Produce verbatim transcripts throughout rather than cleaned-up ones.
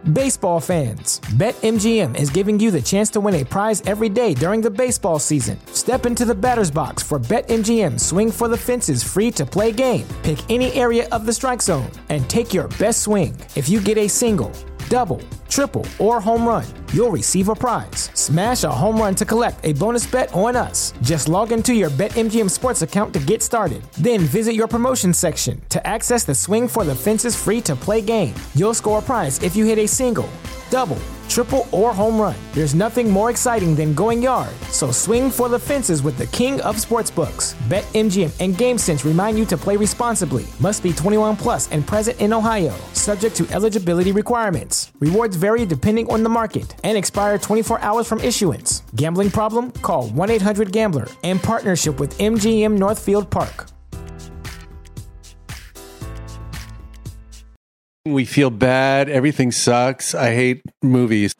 Baseball fans, BetMGM is giving you the chance to win a prize every day during the baseball season. Step into the batter's box for BetMGM Swing for the Fences free-to-play game. Pick any area of the strike zone and take your best swing. If you get a single, double, triple, or home run, you'll receive a prize. Smash a home run to collect a bonus bet on us. Just log into your BetMGM Sports account to get started. Then visit your promotion section to access the Swing for the Fences free-to-play game. You'll score a prize if you hit a single, double, triple, or home run. There's nothing more exciting than going yard, so swing for the fences with the king of sportsbooks. BetMGM and GameSense remind you to play responsibly. Must be twenty-one plus and present in Ohio, subject to eligibility requirements. Rewards vary depending on the market and expire twenty-four hours from issuance. Gambling problem? Call one eight hundred gambler in partnership with M G M Northfield Park. We feel bad. Everything sucks. I hate movies.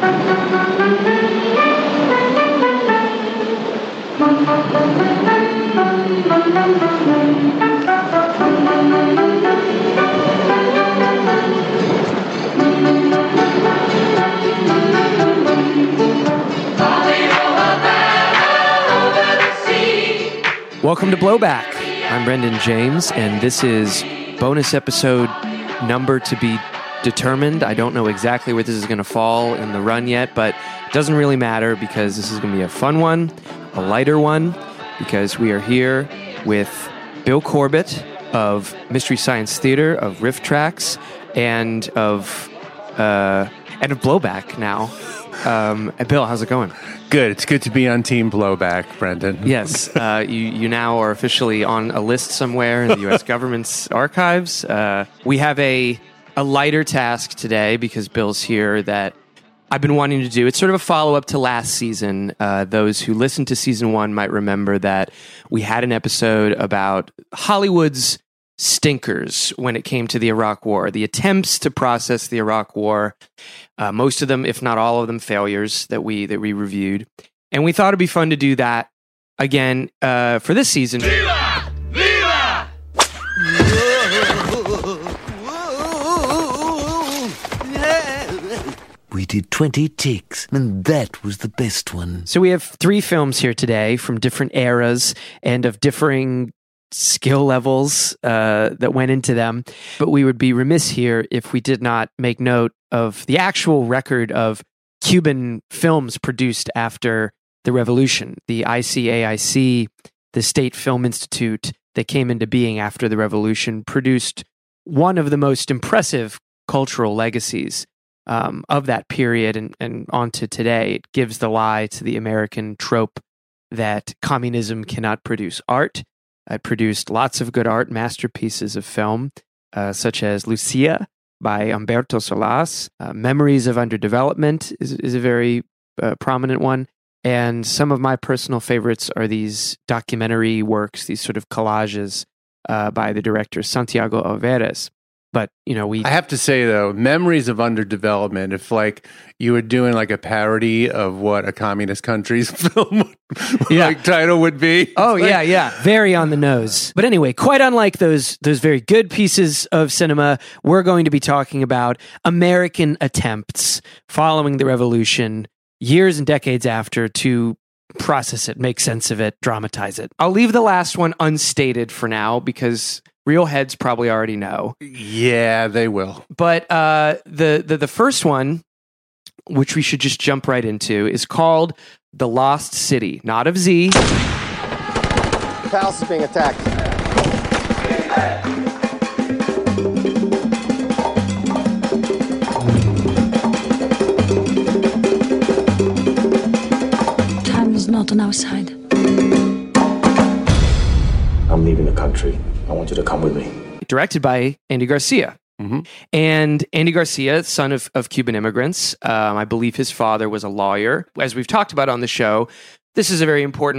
Welcome to Blowback. I'm Brendan James, and this is bonus episode number to be determined. I don't know exactly where this is going to fall in the run yet, but it doesn't really matter because this is going to be a fun one, a lighter one, because we are here with Bill Corbett of Mystery Science Theater, of Riff Tracks, and of uh, and of Blowback now. Um, and Bill, how's it going? Good. It's good to be on Team Blowback, Brendan. Yes. Uh, you, you now are officially on a list somewhere in the U S government's archives. Uh, we have a, a lighter task today because Bill's here that I've been wanting to do. It's sort of a follow-up to last season. Uh, those who listened to season one might remember that we had an episode about Hollywood's stinkers when it came to the Iraq War, the attempts to process the Iraq War, uh, most of them, if not all of them, failures that we that we reviewed. And we thought it'd be fun to do that again uh, for this season. Viva! Viva! We did twenty takes, and that was the best one. So we have three films here today from different eras and of differing skill levels uh, that went into them. But we would be remiss here if we did not make note of the actual record of Cuban films produced after the revolution. The I C A I C, the State Film Institute that came into being after the revolution, produced one of the most impressive cultural legacies um, of that period and, and on to today. It gives the lie to the American trope that communism cannot produce art. It produced lots of good art, masterpieces of film, uh, such as Lucia by Humberto Solás. Uh, Memories of Underdevelopment is, is a very uh, prominent one. And some of my personal favorites are these documentary works, these sort of collages uh, by the director Santiago Alvarez. But, you know, we... I have to say, though, Memories of Underdevelopment, if, like, you were doing, like, a parody of what a communist country's film yeah. like, title would be. Oh, like, yeah, yeah. Very on the nose. But anyway, quite unlike those those very good pieces of cinema, we're going to be talking about American attempts following the revolution, years and decades after, to process it, make sense of it, dramatize it. I'll leave the last one unstated for now because... real heads probably already know. Yeah, they will. But uh, the, the the first one, which we should just jump right into, is called The Lost City. Not of Z. The palace is being attacked. Time is not on our side. I'm leaving the country. I want you to come with me. Directed by Andy Garcia. Mm-hmm. And Andy Garcia, son of, of Cuban immigrants, um, I believe his father was a lawyer. As we've talked about on the show, this is a very important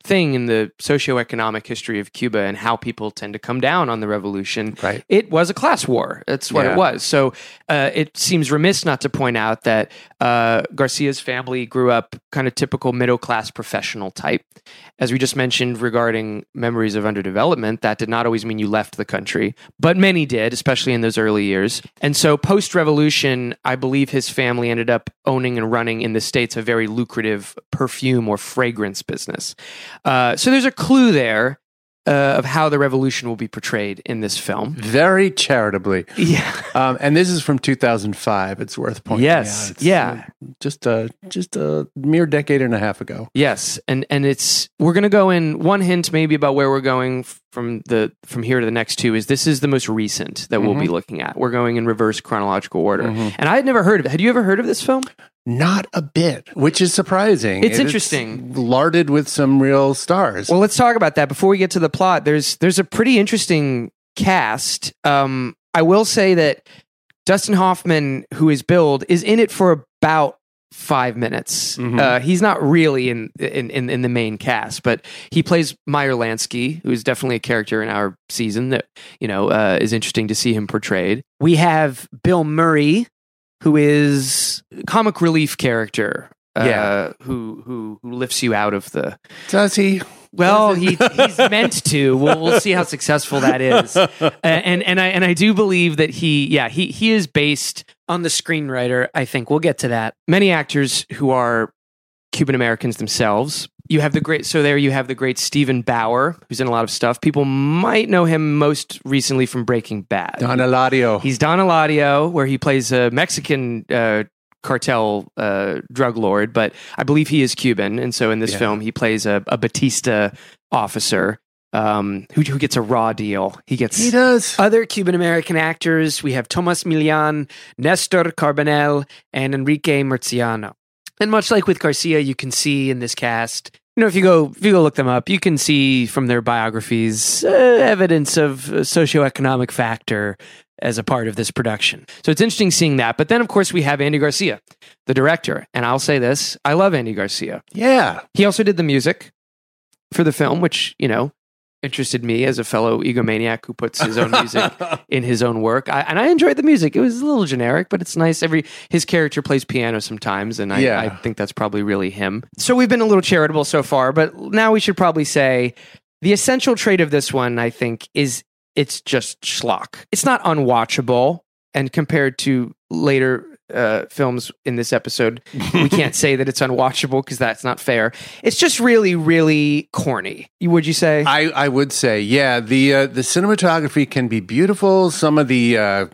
thing in the socioeconomic history of Cuba and how people tend to come down on the revolution. Right. It was a class war. That's what Yeah. it was. So uh, it seems remiss not to point out that uh, Garcia's family grew up kind of typical middle-class professional type. As we just mentioned regarding memories of underdevelopment, that did not always mean you left the country, but many did, especially in those early years. And so post-revolution, I believe his family ended up owning and running in the States a very lucrative perfume or fragrance business. Uh, so there's a clue there uh, of how the revolution will be portrayed in this film. Very charitably. Yeah. Um, and this is from two thousand five. It's worth pointing Yes. out. It's, Yeah. uh, just a just a mere decade and a half ago. Yes, and and it's we're going to go in one hint maybe about where we're going from the from here to the next two is this is the most recent that we'll Mm-hmm. be looking at. We're going in reverse chronological order. And I had never heard of it. Had you ever heard of this film? Not a bit, which is surprising. It's It- interesting. larded with some real stars. Well, let's talk about that before we get to the plot. There's there's a pretty interesting cast. Um, I will say that Dustin Hoffman, who is billed, is in it for about five minutes. Mhm. Uh, he's not really in, in in in the main cast, but he plays Meyer Lansky, who is definitely a character in our season that you know uh, is interesting to see him portrayed. We have Bill Murray, who is a comic relief character. Uh, Yeah. who who who lifts you out of the Does he? well, he he's meant to. We'll, we'll see how successful that is. Uh, and and I and I do believe that he, yeah, he he is based on the screenwriter. I think we'll get to that. Many actors who are Cuban Americans themselves. You have the great. So there you have the great Stephen Bauer, who's in a lot of stuff. People might know him most recently from Breaking Bad. Don Eladio. He's Don Eladio, where he plays a Mexican uh, cartel uh, drug lord, but I believe he is Cuban. And so in this Yeah. film, he plays a, a Batista officer um, who, who gets a raw deal. He gets He does. other Cuban American actors. We have Tomas Milian, Nestor Carbonell, and Enrique Murciano. And much like with Garcia, you can see in this cast, you know, if you go if you go look them up, you can see from their biographies uh, evidence of a socioeconomic factor as a part of this production. So it's interesting seeing that. But then, of course, we have Andy Garcia, the director. And I'll say this, I love Andy Garcia. Yeah. He also did the music for the film, which, you know, interested me as a fellow egomaniac who puts his own music in his own work. I, and I enjoyed the music. It was a little generic, but it's nice. Every his character plays piano sometimes, and I, Yeah. I think that's probably really him. So we've been a little charitable so far, but now we should probably say the essential trait of this one, I think, is it's just schlock. It's not unwatchable, and compared to later uh, films in this episode, we can't say that it's unwatchable because that's not fair. It's just really, really corny. Would you say? I, I would say, yeah, the uh, the cinematography can be beautiful. Some of the uh,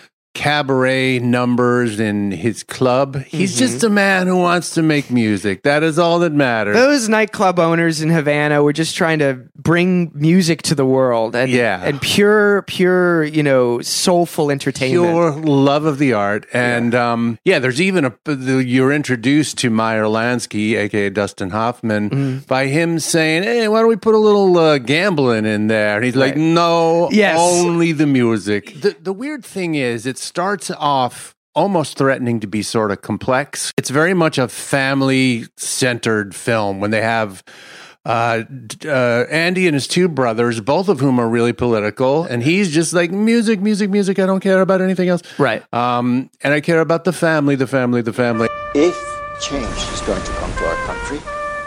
cabaret numbers in his club. He's Mhm. just a man who wants to make music. That is all that matters. Those nightclub owners in Havana were just trying to bring music to the world, and Yeah. and pure, pure, you know, soulful entertainment. Pure love of the art. And yeah, um, yeah there's even a, the, you're introduced to Meyer Lansky, aka Dustin Hoffman, Mm-hmm. by him saying, hey, why don't we put a little uh, gambling in there? And he's like, Right. no, Yes. only the music. The, the weird thing is, it starts off almost threatening to be sort of complex. It's very much a family-centered film when they have uh, d- uh, Andy and his two brothers, both of whom are really political, and he's just like, music, music, music. I don't care about anything else. Right. Um, and I care about the family, the family, the family. If change is going to come to our country,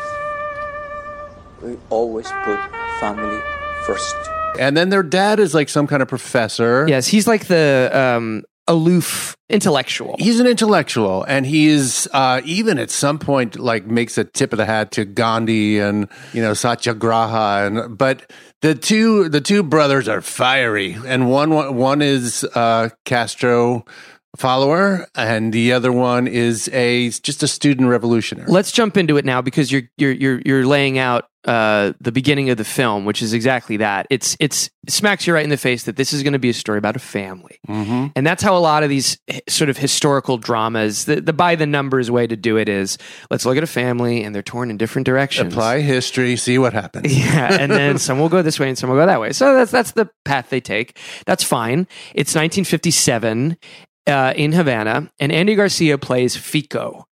we always put family first. And then their dad is like some kind of professor. Yes, he's like the um, aloof intellectual. He's an intellectual, and he's uh, even at some point like makes a tip of the hat to Gandhi and you know Satyagraha, and but the two the two brothers are fiery, and one one, one is uh, Castro follower, and the other one is a just a student revolutionary. Let's jump into it now because you're you're you're you're laying out uh, the beginning of the film, which is exactly that. It's it's it smacks you right in the face that this is going to be a story about a family, Mm-hmm. and that's how a lot of these h- sort of historical dramas, the, the by the numbers way to do it is let's look at a family and they're torn in different directions. Apply history, see what happens. Yeah, and then some will go this way and some will go that way. So that's that's the path they take. That's fine. It's nineteen fifty-seven uh, in Havana, and Andy Garcia plays Fico.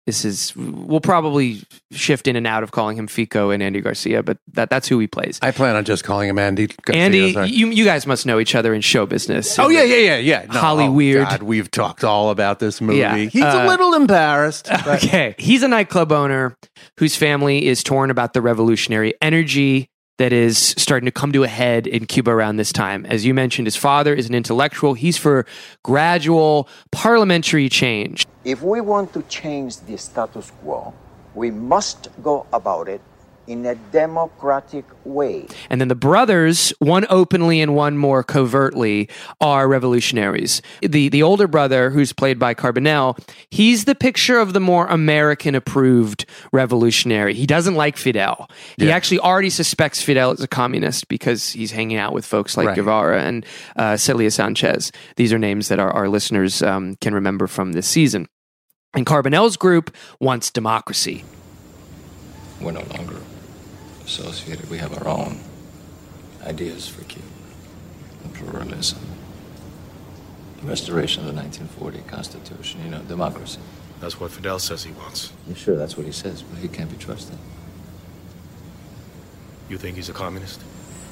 This is, we'll probably shift in and out of calling him Fico and Andy Garcia, but that, that's who he plays. I plan on just calling him Andy Garcia. Andy, sorry. you, you guys must know each other in show business. Oh, yeah, yeah, yeah, yeah. No, Holly oh, Weird. God, we've talked all about this movie. Yeah. He's Uh, a little embarrassed. But Okay. He's a nightclub owner whose family is torn about the revolutionary energy that is starting to come to a head in Cuba around this time. As you mentioned, his father is an intellectual. He's for gradual parliamentary change. If we want to change the status quo, we must go about it in a democratic way. And then the brothers, one openly and one more covertly, are revolutionaries. The the older brother, who's played by Carbonell, he's the picture of the more American-approved revolutionary. He doesn't like Fidel. He Yeah. actually already suspects Fidel is a communist because he's hanging out with folks like Right. Guevara and uh, Celia Sanchez. These are names that our, our listeners um, can remember from this season. And Carbonell's group wants democracy. We're no longer associated. We have our own ideas for Cuba. Pluralism. The restoration of the nineteen forty Constitution. You know, democracy. That's what Fidel says he wants. Yeah, sure, that's what he says, but he can't be trusted. You think he's a communist?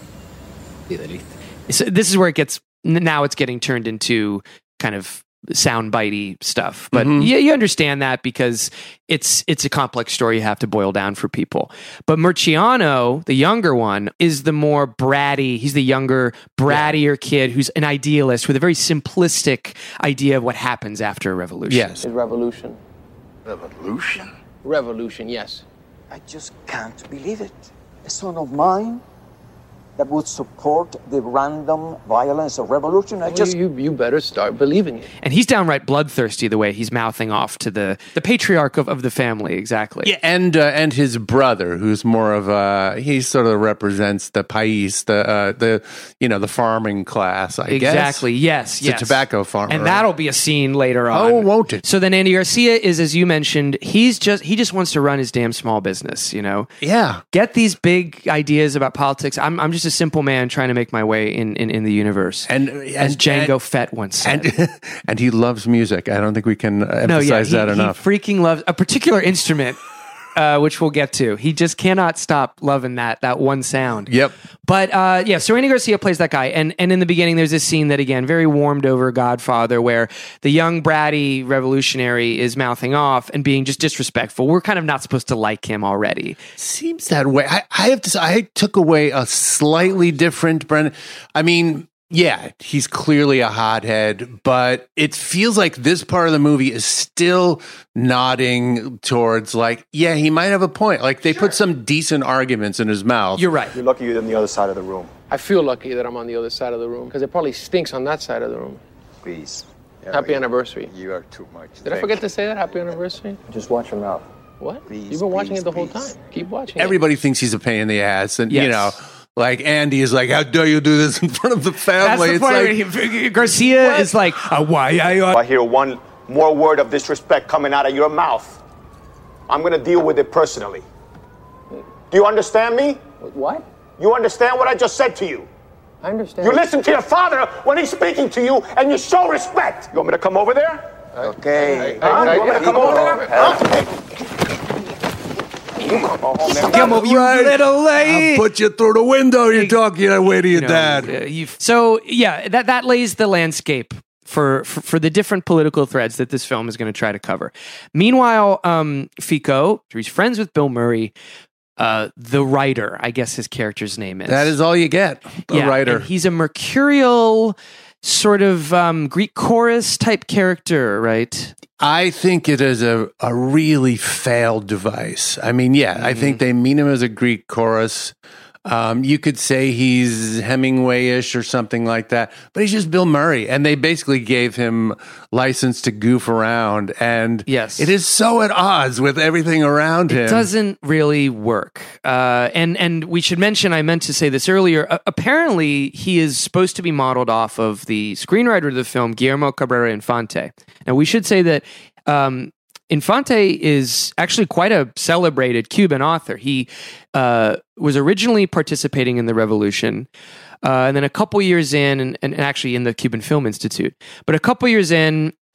So this is where it gets, now it's getting turned into kind of soundbitey stuff, but Mhm. yeah, you understand that because it's it's a complex story you have to boil down for people. But Murciano, the younger one, is the more bratty. He's the younger, brattier kid who's an idealist with a very simplistic idea of what happens after a revolution. Yes. Is revolution. Revolution? Revolution, yes. I just can't believe it. A son of mine that would support the random violence of revolution. I Well, just you, you better start believing it. And he's downright bloodthirsty the way he's mouthing off to the, the patriarch of, of the family, exactly. Yeah, and uh, and his brother, who's more of a, he sort of represents the país, the uh, the you know the farming class, I guess. Exactly. Yes. It's yes. a tobacco farmer, and right? that'll be a scene later on. Oh, won't it? So then Andy Garcia is, as you mentioned, he's just he just wants to run his damn small business. You know, Yeah. get these big ideas about politics. I'm I'm just a simple man trying to make my way in in, in the universe. And as and, Django and, Fett once said. and and he loves music. I don't think we can uh, no, yeah, emphasize he, that he enough. freaking loves a particular instrument. Uh, which we'll get to. He just cannot stop loving that that one sound. Yep. But uh, yeah, so Andy Garcia plays that guy, and and in the beginning, there's this scene that again, very warmed over Godfather, where the young bratty revolutionary is mouthing off and being just disrespectful. We're kind of not supposed to like him already. Seems that way. I, I have to say, I took away a slightly different Brendan. I mean, yeah, he's clearly a hothead, but it feels like this part of the movie is still nodding towards like, yeah, he might have a point. Like they put some decent arguments in his mouth. You're right. You're lucky you're on the other side of the room. I feel lucky that I'm on the other side of the room because it probably stinks on that side of the room. Please. Happy anniversary. You are too much. Did I forget to say that? Happy anniversary? Just watch your mouth. What? Please, You've been watching please, it the whole please. time. Keep watching Everybody thinks he's a pain in the ass, and you Yes. know, like Andy is like, "How dare you do this in front of the That's family?" the It's point. like, where he- Garcia is like, uh, why I If I hear one more word of disrespect coming out of your mouth, I'm going to deal with it personally. Do you understand me? it. What? You understand what I just said to you? I understand. You listen to your father when he's speaking to you, and you show respect. You want me to come over there? okay. Huh? You want me to come over there? Huh? Come over, you little lady. I'll put you through the window. You're talking that way to your You know, dad. uh, you've- so yeah, that that lays the landscape for, for for the different political threads that this film is going to try to cover. Meanwhile, um, Fico, he's friends with Bill Murray, uh, the writer. I guess his character's name is. That is all you get. The yeah, writer. and he's a mercurial sort of um, Greek chorus type character, right? I think it is a, a really failed device. I mean, yeah, I think they mean him as a Greek chorus. Um, you could say he's Hemingway-ish or something like that, but he's just Bill Murray, and they basically gave him license to goof around, and Yes. it is so at odds with everything around him. It doesn't really work. Uh, and and we should mention, I meant to say this earlier, uh, apparently he is supposed to be modeled off of the screenwriter of the film, Guillermo Cabrera Infante. Now, we should say that um, Infante is actually quite a celebrated Cuban author. He uh, was originally participating in the revolution, uh, and then a couple years in, and, and actually in the Cuban Film Institute, but a couple years in,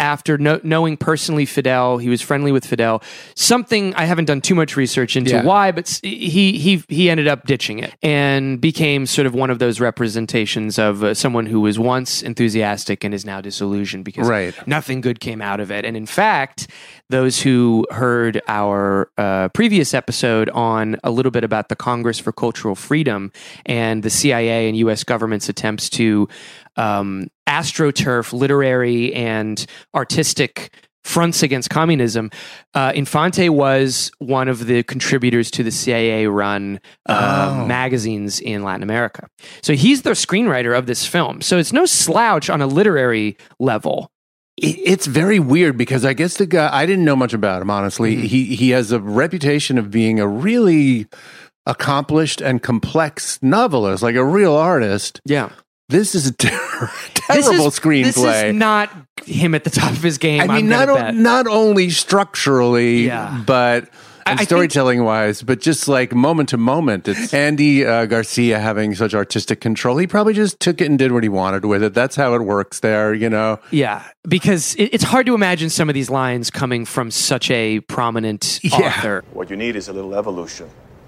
after no, knowing personally Fidel. He was friendly with Fidel. Something I haven't done too much research into Yeah. why, but he he he ended up ditching it and became sort of one of those representations of uh, someone who was once enthusiastic and is now disillusioned because Right. nothing good came out of it. And in fact, those who heard our uh, previous episode on a little bit about the Congress for Cultural Freedom and the C I A and U S government's attempts to um, astroturf literary and artistic fronts against communism, uh, Infante was one of the contributors to the C I A-run uh, Oh. magazines in Latin America. So he's the screenwriter of this film. So it's no slouch on a literary level. It- It's very weird because I guess the guy, I didn't know much about him, honestly. Mm-hmm. He he has a reputation of being a really accomplished and complex novelist, like a real artist. Yeah. This is a ter- This terrible is- screenplay. This is not him at the top of his game. I mean, I'm not, gonna o- bet. not only structurally, Yeah. but I- and I think- storytelling wise, but just like moment to moment. It's Andy uh, Garcia having such artistic control. He probably just took it and did what he wanted with it. That's how it works there, you know? Yeah, because it, it's hard to imagine some of these lines coming from such a prominent Yeah. author. What you need is a little evolution,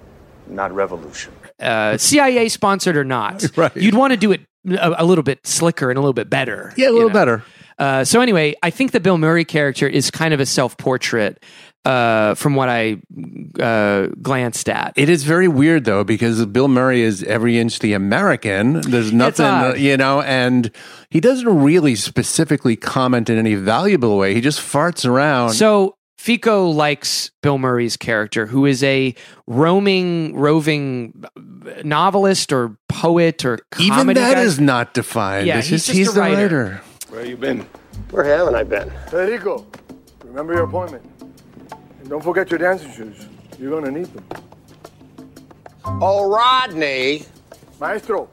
not revolution. Uh, C I A sponsored or not, Right. you'd want to do it a, a little bit slicker and a little bit better. Yeah, a you little know? better. Uh, so anyway, I think the Bill Murray character is kind of a self-portrait uh, from what I uh, glanced at. It is very weird though, because Bill Murray is every inch the American. There's nothing, odd. you know, and he doesn't really specifically comment in any valuable way. He just farts around. So Fico likes Bill Murray's character, who is a roaming, roving novelist or poet or comedy even that guy. is not defined. Yeah, It's he's just, just he's a the writer. writer. Where you been? Where haven't I been? Federico, remember your appointment. And don't forget your dancing shoes. You're going to need them. Oh, Rodney. Maestro.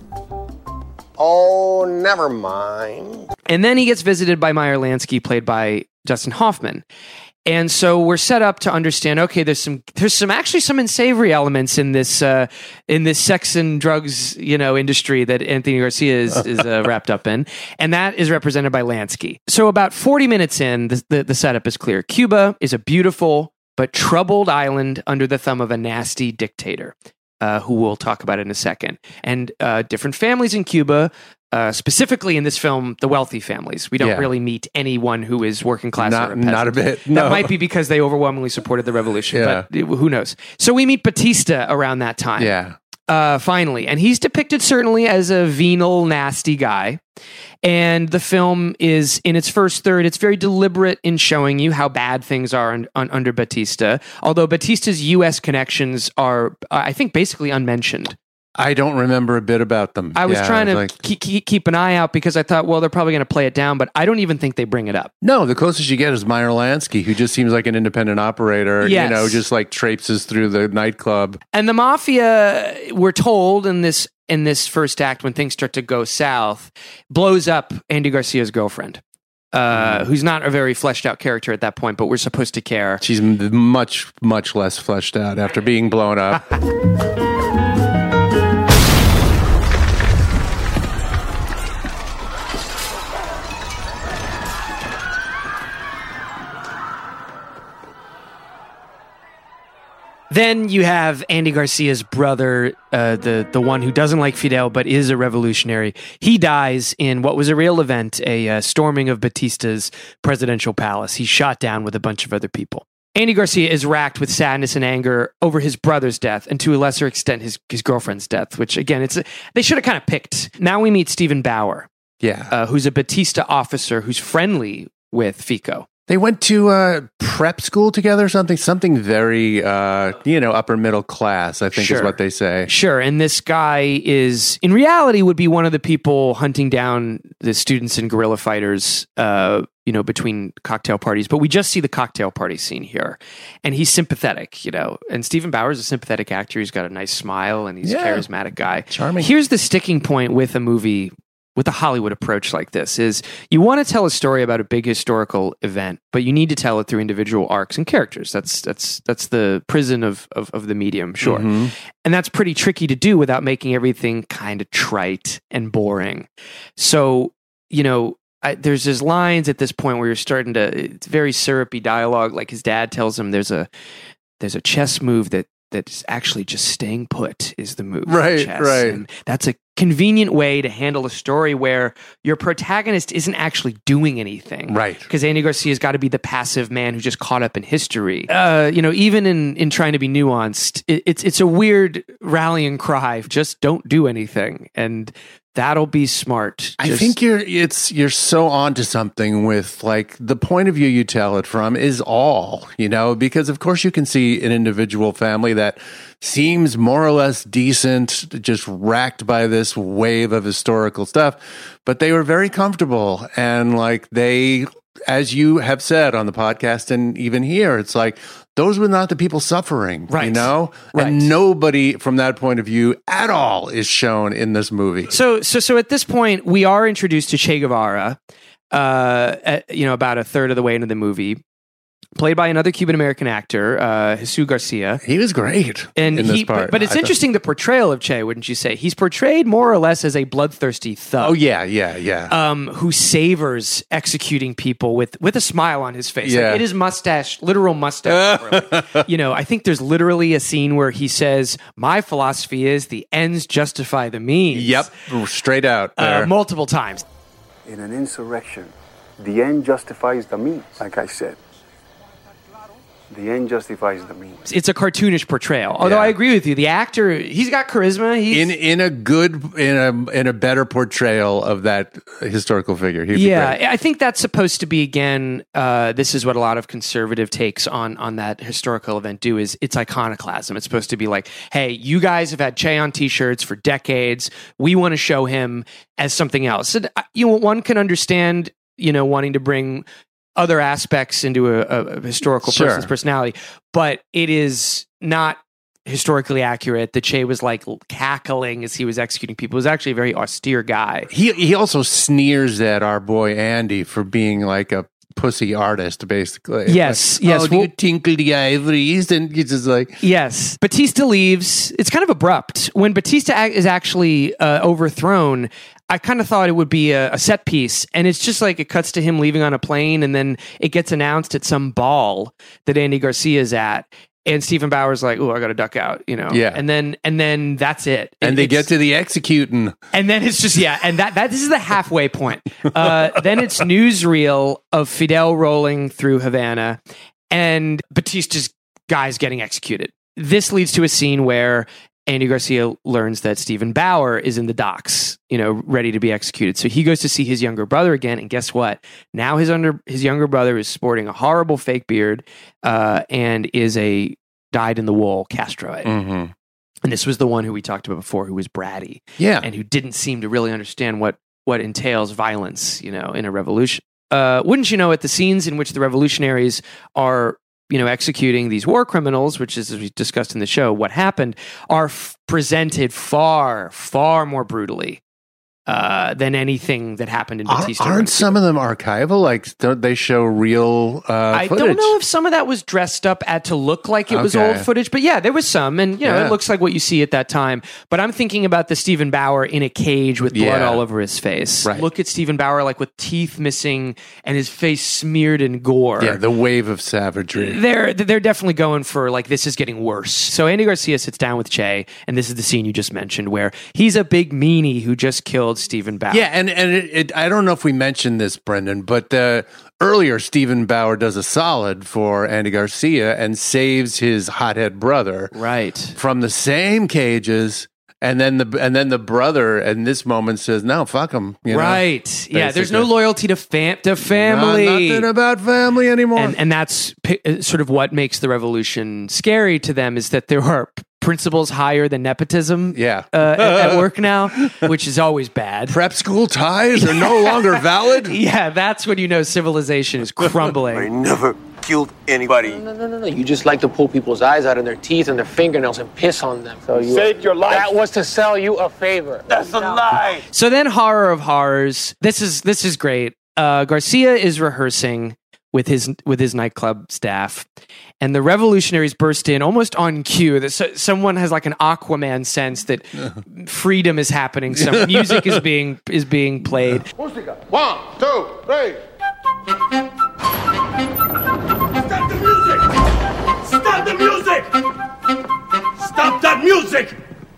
Oh, never mind. And then he gets visited by Meyer Lansky, played by Dustin Hoffman. And so we're set up to understand, okay, there's some there's some actually some unsavory elements in this uh, in this sex and drugs, you know, industry that Anthony Garcia is, is uh, wrapped up in. And that is represented by Lansky. So about forty minutes in, the, the, the setup is clear. Cuba is a beautiful but troubled island under the thumb of a nasty dictator. Uh, who we'll talk about in a second. And uh, different families in Cuba, uh, specifically in this film, the wealthy families. We don't Yeah. really meet anyone who is working class Not- or a peasant. not a bit, That no. might be because they overwhelmingly supported the revolution, Yeah. but who knows? So we meet Batista around that time. Yeah. Uh, finally. And he's depicted certainly as a venal, nasty guy. And the film is, in its first third, it's very deliberate in showing you how bad things are un, un, under Batista. Although Batista's U S connections are, uh, I think, basically unmentioned. I don't remember a bit about them. I was Yeah, trying to like- keep, keep, keep an eye out because I thought, well, they're probably going to play it down, but I don't even think they bring it up. No, the closest you get is Meyer Lansky, who just seems like an independent operator, Yes. you know, just like traipses through the nightclub. And the mafia, we're told in this in this first act, when things start to go south, blows up Andy Garcia's girlfriend, uh, who's not a very fleshed out character at that point, but we're supposed to care. She's m- much, much less fleshed out after being blown up. Then you have Andy Garcia's brother, uh, the the one who doesn't like Fidel but is a revolutionary. He dies in what was a real event, a uh, storming of Batista's presidential palace. He's shot down with a bunch of other people. Andy Garcia is racked with sadness and anger over his brother's death, and to a lesser extent, his his girlfriend's death. Which again, it's a, they should have kind of picked. Now we meet Stephen Bauer, Yeah. uh, who's a Batista officer who's friendly with Fico. They went to uh, prep school together or something, something very, uh, you know, upper middle class, I think Sure. is what they say. Sure. And this guy is, in reality, would be one of the people hunting down the students and guerrilla fighters, uh, you know, between cocktail parties. But we just see the cocktail party scene here. And he's sympathetic, you know. And Stephen Bauer is a sympathetic actor. He's got a nice smile and he's a Yeah. charismatic guy. Charming. Here's the sticking point with a movie, with a Hollywood approach like this, is you want to tell a story about a big historical event, but you need to tell it through individual arcs and characters. That's that's that's the prison of of, of the medium, sure. Mhm. And that's pretty tricky to do without making everything kind of trite and boring. So, you know, I, there's his lines at this point where you're starting to, it's very syrupy dialogue. Like his dad tells him there's a, there's a chess move that, that's actually just staying put is the move. Right, chess. right. And that's a convenient way to handle a story where your protagonist isn't actually doing anything. Right. Because Andy Garcia's got to be the passive man who's just caught up in history. Uh, you know, even in, in trying to be nuanced, it, it's it's a weird rallying cry. Just don't do anything. And that'll be smart. I Just- think you're it's you're so onto something with like the point of view you tell it from is all, you know, because of course you can see an individual family that seems more or less decent, just racked by this wave of historical stuff, but they were very comfortable and like they, as you have said on the podcast and even here, it's like those were not the people suffering, Right. you know? Right. And nobody from that point of view at all is shown in this movie. So, so, so at this point, we are introduced to Che Guevara, uh, at, you know, about a third of the way into the movie, played by another Cuban American actor, uh, Jesus Garcia. He was great And in he, this part. but, but it's I thought- interesting the portrayal of Che, wouldn't you say? He's portrayed more or less as a bloodthirsty thug. Oh yeah, yeah, yeah. Um, who savors executing people with with a smile on his face. Yeah. Like, it is mustache, literal mustache. twirling. You know, I think there's literally a scene where he says, "My philosophy is the ends justify the means." Yep, straight out there. Uh, multiple times. In an insurrection, the end justifies the means, like I said. The end justifies the means. It's a cartoonish portrayal. Although Yeah. I agree with you, the actor, he's got charisma. He's, in in a good in a in a better portrayal of that historical figure. He'd be yeah, great. I think that's supposed to be again. Uh, this is what a lot of conservative takes on on that historical event do. Is it's iconoclasm. It's supposed to be like, hey, you guys have had Che on T-shirts for decades. We want to show him as something else. And uh, you know, one can understand, you know, wanting to bring other aspects into a, a historical Sure. person's personality, but it is not historically accurate. The Che was like cackling as he was executing people. He was actually a very austere guy. He he also sneers at our boy Andy for being like a pussy artist, basically. Yes, Like, yes. Oh, do Well- you tinkle the ivories? And he's just like, Yes. Batista leaves. It's kind of abrupt. When Batista ac- is actually uh, overthrown, I kind of thought it would be a, a set piece. And it's just like it cuts to him leaving on a plane, and then it gets announced at some ball that Andy Garcia is at. And Stephen Bauer's like, "Oh, I got to duck out," you know. Yeah. And then and then that's it. and they It's- get to the executing. and then it's just yeah, and that that this is the halfway point. Uh, then it's newsreel of Fidel rolling through Havana, and Batista's guys getting executed. This leads to a scene where Andy Garcia learns that Stephen Bauer is in the docks, you know, ready to be executed. So he goes to see his younger brother again, and guess what? Now his under his younger brother is sporting a horrible fake beard, uh, and is a dyed in the wool Castroite. Mm-hmm. And this was the one who we talked about before, who was bratty, Yeah. and who didn't seem to really understand what what entails violence, you know, in a revolution. Uh, wouldn't you know it? The scenes in which the revolutionaries are, you know, executing these war criminals, which is, as we discussed in the show, what happened, are f- presented far, far more brutally uh, than anything that happened in Aren't, Batista. aren't some of them archival? Like, don't they show real uh, I footage? don't know if some of that was dressed up at to look like it was Okay. old footage, but yeah, there was some, and you know, Yeah. it looks like what you see at that time. But I'm thinking about the Stephen Bauer in a cage with blood Yeah. all over his face. Right. Look at Stephen Bauer like with teeth missing and his face smeared in gore. Yeah, the wave of savagery. They're they're definitely going for like this is getting worse. So Andy Garcia sits down with Che, and this is the scene you just mentioned where he's a big meanie who just killed Stephen Bauer. Yeah, and and it, it, I don't know if we mentioned this, Brendan, but uh, earlier Stephen Bauer does a solid for Andy Garcia and saves his hothead brother right from the same cages. And then the and then the brother in this moment says, "No, fuck him." You know, right. Yeah. There's no basically. loyalty to fam- to family. No, nothing about family anymore. And and that's pi- uh, sort of what makes the revolution scary to them is that there are p- principles higher than nepotism. Yeah. uh, at, at work now, which is always bad. Prep school ties are no longer valid. Yeah, that's when you know civilization is crumbling. I never killed anybody. No, no, no, no. You just like to pull people's eyes out of their teeth and their fingernails and piss on them. So you Saved your life. That was to sell you a favor. That's a lie. So then, horror of horrors. This is this is great. Uh, Garcia is rehearsing with his with his nightclub staff, and the revolutionaries burst in almost on cue. That so, someone has like an Aquaman sense that freedom is happening. Some music is being is being played. Música. One, two, three. Stop the music! Stop the music! Stop that music!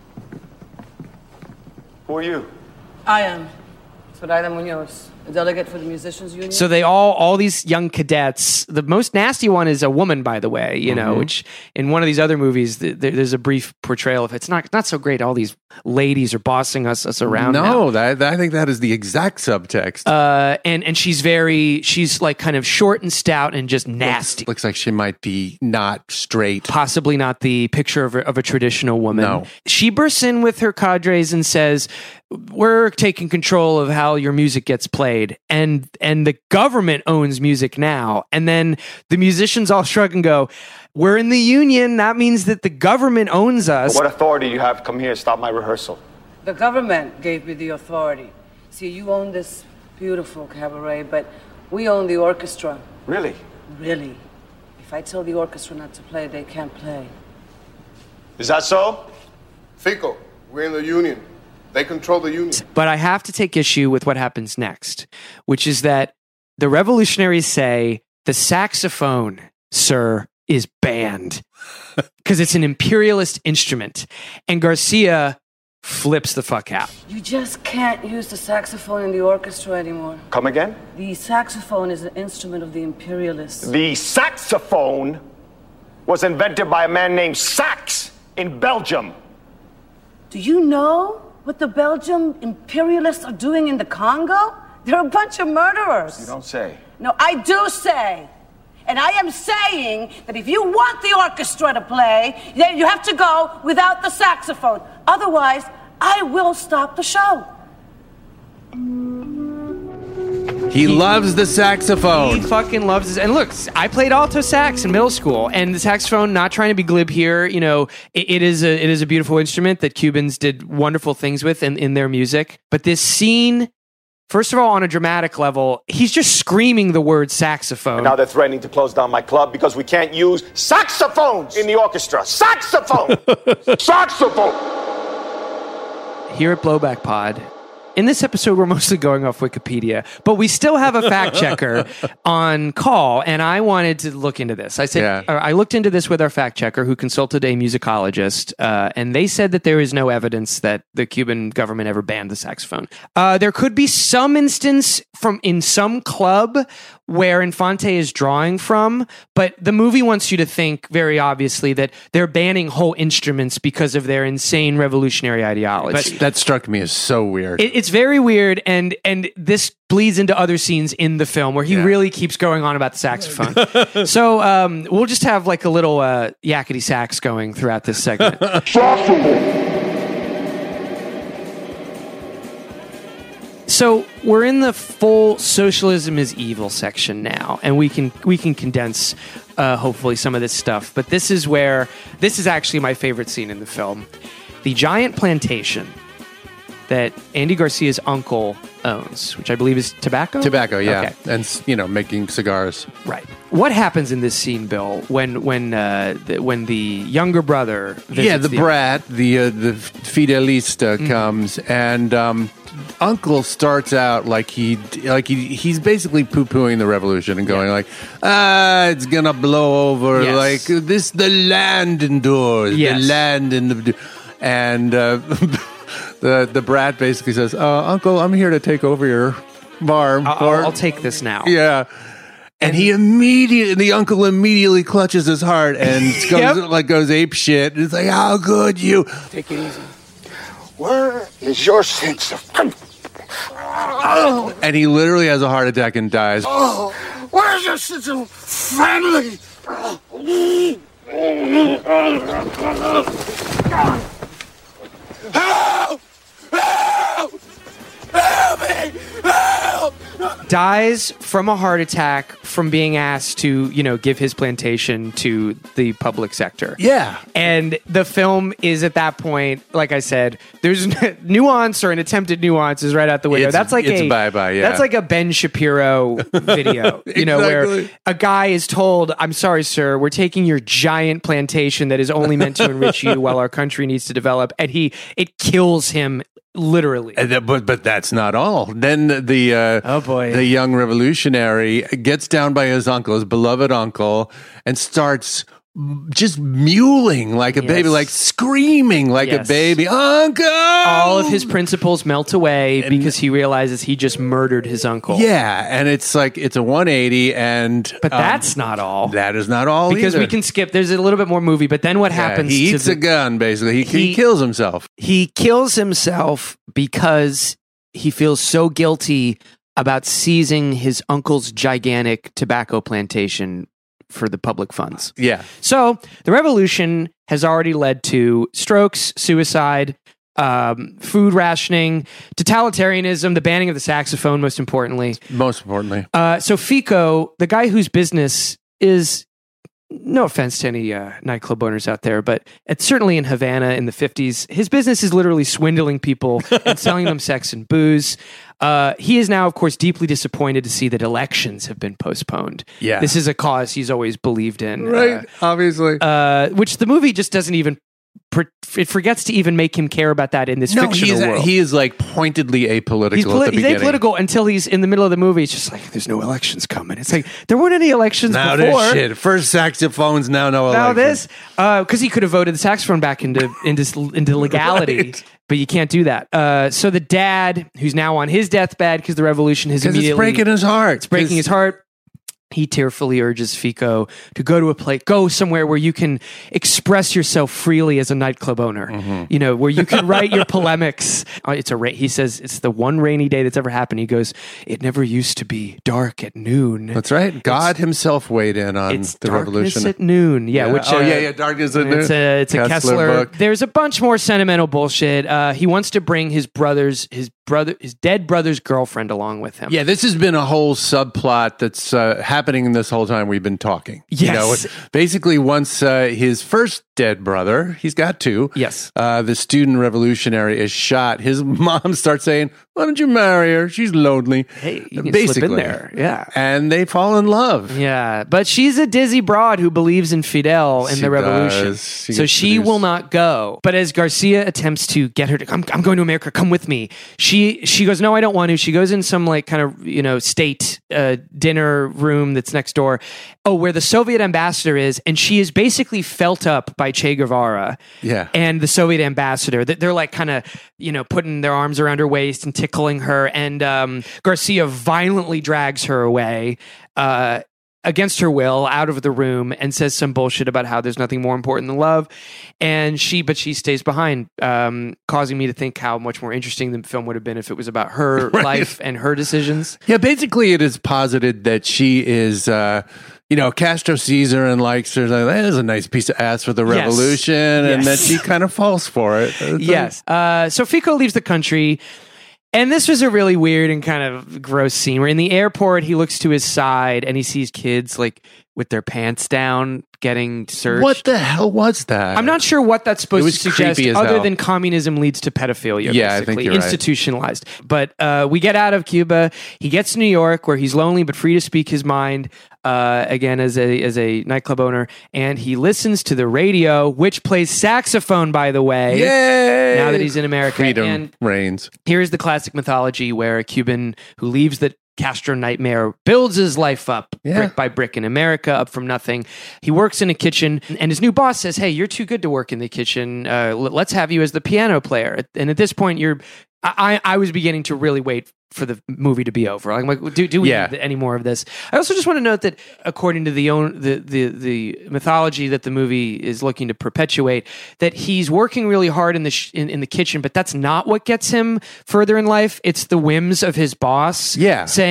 Who are you? I am Soraya Munoz, a delegate for the Musicians Union. So they all, all these young cadets, the most nasty one is a woman, by the way, you know, mm-hmm. which in one of these other movies, th- there's a brief portrayal of it's not not so great. All these ladies are bossing us, us around. No, that, that I think that is the exact subtext. Uh, and, and she's very, she's like kind of short and stout and just nasty. Looks, looks like she might be not straight. Possibly not the picture of a, of a traditional woman. No. She bursts in with her cadres and says, we're taking control of how your music gets played, and and the government owns music now. And then the musicians all shrug and go, we're in the union. That means that the government owns us. What authority do you have to come here and stop my rehearsal? The government gave me the authority. See, you own this beautiful cabaret, but we own the orchestra. Really? Really. If I tell the orchestra not to play, they can't play. Is that so? Fico, we're in the union. They control the union. But I have to take issue with what happens next, which is that the revolutionaries say the saxophone, sir, is banned because it's an imperialist instrument. And Garcia flips the fuck out. You just can't use the saxophone in the orchestra anymore. Come again? The saxophone is an instrument of the imperialists. The saxophone was invented by a man named Sax in Belgium. Do you know what the Belgian imperialists are doing in the Congo? They're a bunch of murderers. You don't say. No, I do say. And I am saying that if you want the orchestra to play, then you have to go without the saxophone. Otherwise, I will stop the show. He, he loves the saxophone. He fucking loves this. And look, I played alto sax in middle school, and the saxophone, not trying to be glib here, you know, it, it is a it is a beautiful instrument that Cubans did wonderful things with in, in their music. But this scene, first of all, on a dramatic level, he's just screaming the word saxophone. And now they're threatening to close down my club because we can't use saxophones in the orchestra. Saxophone! Saxophone! Here at Blowback Pod, in this episode, we're mostly going off Wikipedia, but we still have a fact checker on call, and I wanted to look into this. I said, yeah. I looked into this with our fact checker, who consulted a musicologist, uh, and they said that there is no evidence that the Cuban government ever banned the saxophone. Uh, there could be some instance from in some club where Infante is drawing from, but the movie wants you to think very obviously that they're banning whole instruments because of their insane revolutionary ideology. But that struck me as so weird. It, it's very weird, and and this bleeds into other scenes in the film where he yeah. really keeps going on about the saxophone. So um, we'll just have like a little uh, yakety sax going throughout this segment. So we're in the full socialism is evil section now, and we can we can condense uh, hopefully some of this stuff. But this is where this is actually my favorite scene in the film: the giant plantation that Andy Garcia's uncle owns, which I believe is tobacco. Tobacco, yeah, okay. And you know, making cigars. Right. What happens in this scene, Bill, when when uh, the, when the younger brother? Yeah, the, the brat, the uh, the fidelista mm-hmm. comes and. Um, Uncle starts out like he like he he's basically poo-pooing the revolution and going yeah. like, ah, it's gonna blow over. Yes. Like this, the land endures. Yes. The land and the and uh, the the brat basically says, uh, "Uncle, I'm here to take over your farm. I'll, I'll, I'll take this now." Yeah. And he immediately, the uncle immediately clutches his heart and goes yep. like goes ape shit. It's like, how could you? Take it easy. Where is your sense of... Oh. And he literally has a heart attack and dies. Oh, where's your sense of family? Help! Help! Help me! Help! dies from a heart attack from being asked to, you know, give his plantation to the public sector. Yeah. And the film is at that point, like I said, there's nuance or an attempt at nuance is right out the window. It's- that's like it's a bye-bye, yeah. That's like a Ben Shapiro video, you know, where Exactly. a guy is told, "I'm sorry, sir, we're taking your giant plantation that is only meant to enrich you while our country needs to develop," and he it kills him literally. And that- but but that's not all. Then the uh, oh boy, the young revolutionary gets down by his uncle, his beloved uncle, and starts just mewling like a Yes. baby, like screaming like Yes. a baby. Uncle! All of his principles melt away because he realizes he just murdered his uncle. Yeah, and it's like it's a one eighty, and But um, that's not all. that is not all Because either. we can skip. There's a little bit more movie, but then what Yeah, happens? he to eats the- a gun. Basically, he, he He- kills himself. he kills himself because he feels so guilty about seizing his uncle's gigantic tobacco plantation for the public funds. Yeah, So the revolution has already led to strokes, suicide, um, food rationing, totalitarianism, the banning of the saxophone, most importantly. most importantly. Uh, so Fico, the guy whose business is, no offense to any uh, nightclub owners out there, but it's certainly in Havana in the fifties, his business is literally swindling people and selling them sex and booze. Uh, he is now, of course, deeply disappointed to see that elections have been postponed. Yeah. This is a cause he's always believed in. Right, obviously. Uh, which the movie just doesn't even, pre- it forgets to even make him care about that in this No, fictional he's, world. he is like pointedly apolitical He's, poli- at the he's beginning. apolitical until he's in the middle of the movie. It's just like, there's no elections coming. It's like, there weren't any elections Now before. this shit. First saxophones, now no Now elections. this, because he could have voted the saxophone back into into into legality, Right. but you can't do that. Uh, so the dad, who's now on his deathbed because the revolution has 'Cause immediately it's breaking his heart. it's breaking his heart. He tearfully urges Fico to go to a place, go somewhere where you can express yourself freely as a nightclub owner. Mm-hmm. You know, where you can write your polemics. Uh, It's a ra- he says it's the one rainy day that's ever happened. He goes, "It never used to be dark at noon." That's right. God himself weighed in on It's the darkness revolution. at noon. Yeah, Yeah. which Oh, uh, yeah, yeah, darkness at it's noon. A, it's a Kessler Kessler, book. There's a bunch more sentimental bullshit. Uh, he wants to bring his brother's his brother his dead brother's girlfriend along with him. Yeah, this has been a whole subplot that's uh, happening this whole time we've been talking. You Yes. know, basically, once uh, his first dead brother, he's got two. Yes. Uh, the student revolutionary is shot. His mom starts saying, "Why don't you marry her? She's lonely." Hey, you can basically. slip in there. Yeah. And they fall in love. Yeah, but she's a dizzy broad who believes in Fidel and She the revolution. does. She so gets she seduced. will not go. But as Garcia attempts to get her to, I'm, I'm going to America, come with me. She she goes, no, I don't want to. She goes in some like kind of, you know, state uh, dinner room that's next door. Oh, where the Soviet ambassador is. And she is basically felt up by Che Guevara. Yeah. And the Soviet ambassador. That they're like kind of, you know, putting their arms around her waist and tickling her. And um, Garcia violently drags her away. Uh, against her will out of the room and says some bullshit about how there's nothing more important than love. And she, but she stays behind, um, causing me to think how much more interesting the film would have been if it was about her Right. life and her decisions. Yeah, basically, it is posited that she is, uh, you know, Castro sees her and likes her. Like, that is a nice piece of ass for the Yes. revolution, and that Yes. she kind of falls for it. It's Yes. Uh, so Fico leaves the country. And this was a really weird and kind of gross scene where in the airport, he looks to his side and he sees kids like with their pants down getting searched. What the hell was that? I'm not sure what that's It supposed was to suggest, creepy as other hell. than communism leads to pedophilia. Yeah, I basically, think you're right. institutionalized. But uh, we get out of Cuba. He gets to New York, where he's lonely but free to speak his mind. Uh, again, as a as a nightclub owner, and he listens to the radio, which plays saxophone. By the way, Yay! now that he's in America, Freedom and reigns. here's the classic mythology where a Cuban who leaves the Castro nightmare builds his life up Yeah. brick by brick in America, up from nothing. He works in a kitchen, and his new boss says, "Hey, you're too good to work in the kitchen. Uh, l- let's have you as the piano player." And at this point, you're. I, I was beginning to really wait for the movie to be over. I'm like, do, do we Yeah. need any more of this? I also just want to note that according to the own the, the the mythology that the movie is looking to perpetuate, that he's working really hard in the sh- in, in the kitchen, but that's not what gets him further in life. It's the whims of his boss, Yeah. saying,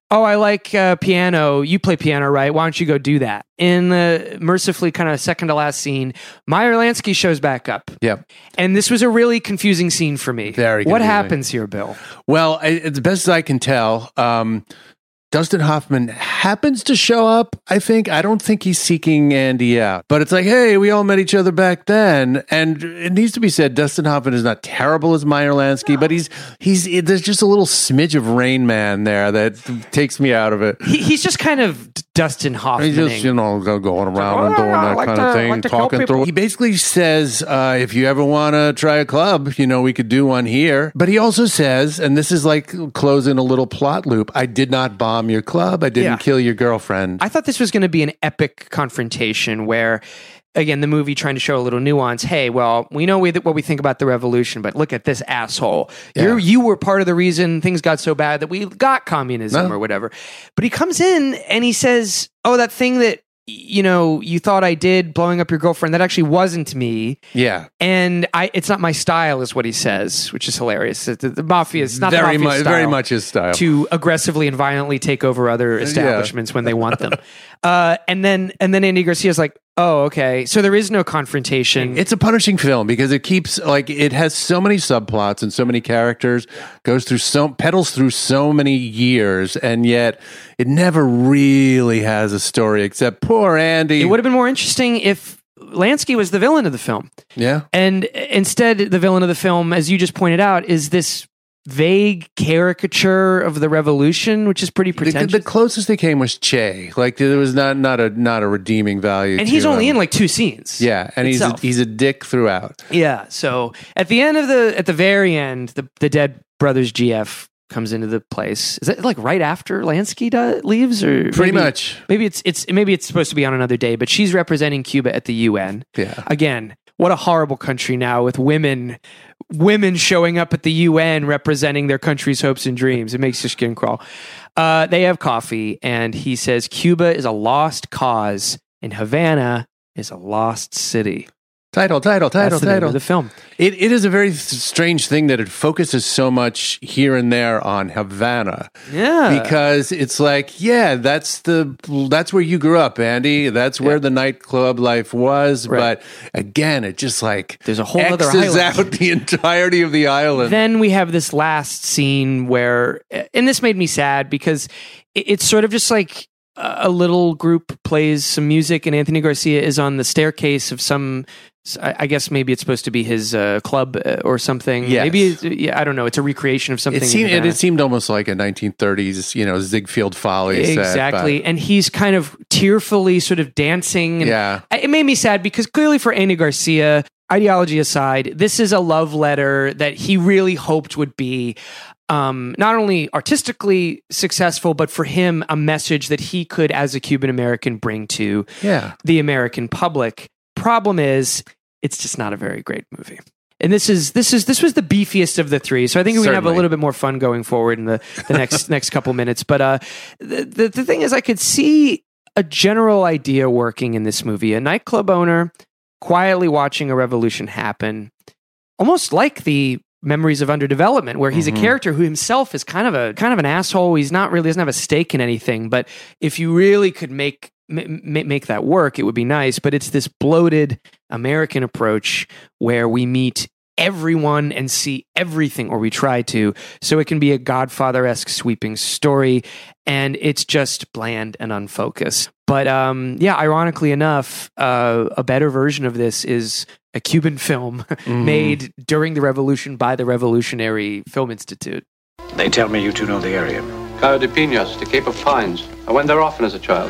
oh, I like uh, piano. You play piano, right? Why don't you go do that? In the mercifully kind of second to last scene, Meyer Lansky shows back up. Yep. And this was a really confusing scene for me. Very What confusing. happens here, Bill? Well, I, as best as I can tell, um, Dustin Hoffman happens to show up, I think. I don't think he's seeking Andy out. But it's like, hey, we all met each other back then. And it needs to be said, Dustin Hoffman is not terrible as Meyer Lansky, no. but he's he's there's just a little smidge of Rain Man there that takes me out of it. He, he's just kind of Dustin Hoffman. He's just, you know, going around and doing that like kind to, of thing, like talking through. He basically says, uh, if you ever want to try a club, you know, we could do one here. But he also says, and this is like closing a little plot loop, I did not bomb your club. I didn't Yeah. kill your girlfriend. I thought this was going to be an epic confrontation where, again, the movie trying to show a little nuance. Hey, well, we know we, what we think about the revolution, but look at this asshole. Yeah. You're, you were part of the reason things got so bad that we got communism No. or whatever. But he comes in and he says, oh, that thing that, you know, you thought I did blowing up your girlfriend, that actually wasn't me. Yeah. And I, it's not my style, is what he says, which is hilarious. The, the mafia is not Very the mafia much, style very much his style. to aggressively and violently take over other establishments when they want them. Uh, and then and then Andy Garcia's like, oh, okay. So there is no confrontation. It's a punishing film because it keeps like it has so many subplots and so many characters, goes through so pedals through so many years, and yet it never really has a story except poor Andy. It would have been more interesting if Lansky was the villain of the film. Yeah. And instead, the villain of the film, as you just pointed out, is this vague caricature of the revolution, which is pretty pretentious. The, the closest they came was Che. Like there was not not a not a redeeming value. And to he's only him. in like two scenes. Yeah, and itself. he's a, he's a dick throughout. Yeah. So at the end of the at the very end, the the dead brothers G F comes into the place. Is that like right after Lansky does, leaves, or Pretty maybe, much. Maybe it's it's maybe it's supposed to be on another day, but she's representing Cuba at the U N. Yeah. Again, what a horrible country now with women women showing up at the U N representing their country's hopes and dreams. It makes your skin crawl. Uh, they have coffee, and he says Cuba is a lost cause, and Havana is a lost city. Title, title, title, That's the name title. of the film. It it is a very th- strange thing that it focuses so much here and there on Havana. Yeah. Because it's like, yeah, that's the that's where you grew up, Andy. That's where Yeah. the nightclub life was. Right. But again, it just like There's a whole other X's island. out the entirety of the island. Then we have this last scene where, and this made me sad because it- it's sort of just like a little group plays some music, and Anthony Garcia is on the staircase of some. I I guess maybe it's supposed to be his uh, club uh, or something. Yes. Maybe it's, yeah, I don't know. It's a recreation of something. It seemed, in it, Havana. it seemed almost like a nineteen thirties, you know, Ziegfeld Folly set, Exactly. but- And he's kind of tearfully sort of dancing. And Yeah. It made me sad because clearly for Andy Garcia, ideology aside, this is a love letter that he really hoped would be um, not only artistically successful, but for him, a message that he could, as a Cuban American, bring to Yeah. the American public. Problem is, it's just not a very great movie. And this is this is this was the beefiest of the three, so I think we're gonna have a Certainly. little bit more fun going forward in the, the next next couple minutes. But uh, the, the the thing is, I could see a general idea working in this movie: a nightclub owner quietly watching a revolution happen, almost like the Memories of Underdevelopment, where he's Mhm. a character who himself is kind of a kind of an asshole. He's not really doesn't have a stake in anything, but if you really could make m- make that work, it would be nice. But it's this bloated American approach where we meet everyone and see everything, or we try to, so it can be a Godfather-esque sweeping story, and it's just bland and unfocused. But um, yeah, ironically enough, uh, a better version of this is a Cuban film made during the revolution by the Revolutionary Film Institute. They tell me you two know the area. Cayo de Pinos, the Cape of Pines. I went there often as a child.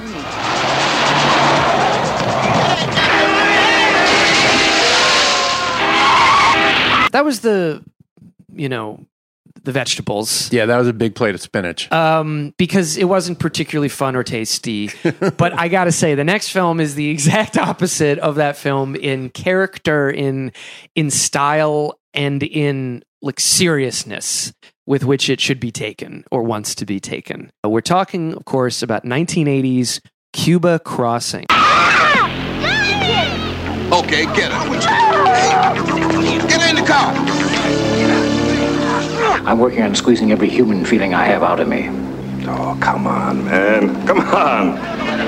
That was the, you know, the vegetables. Yeah, that was a big plate of spinach. Um, because it wasn't particularly fun or tasty. But I gotta say, the next film is the exact opposite of that film in character, in in style, and in like seriousness with which it should be taken or wants to be taken. Uh, We're talking, of course, about nineteen eighties Cuba Crossing. Okay, get her. Get her in the car. I'm working on squeezing every human feeling I have out of me. Oh, come on, man. Come on.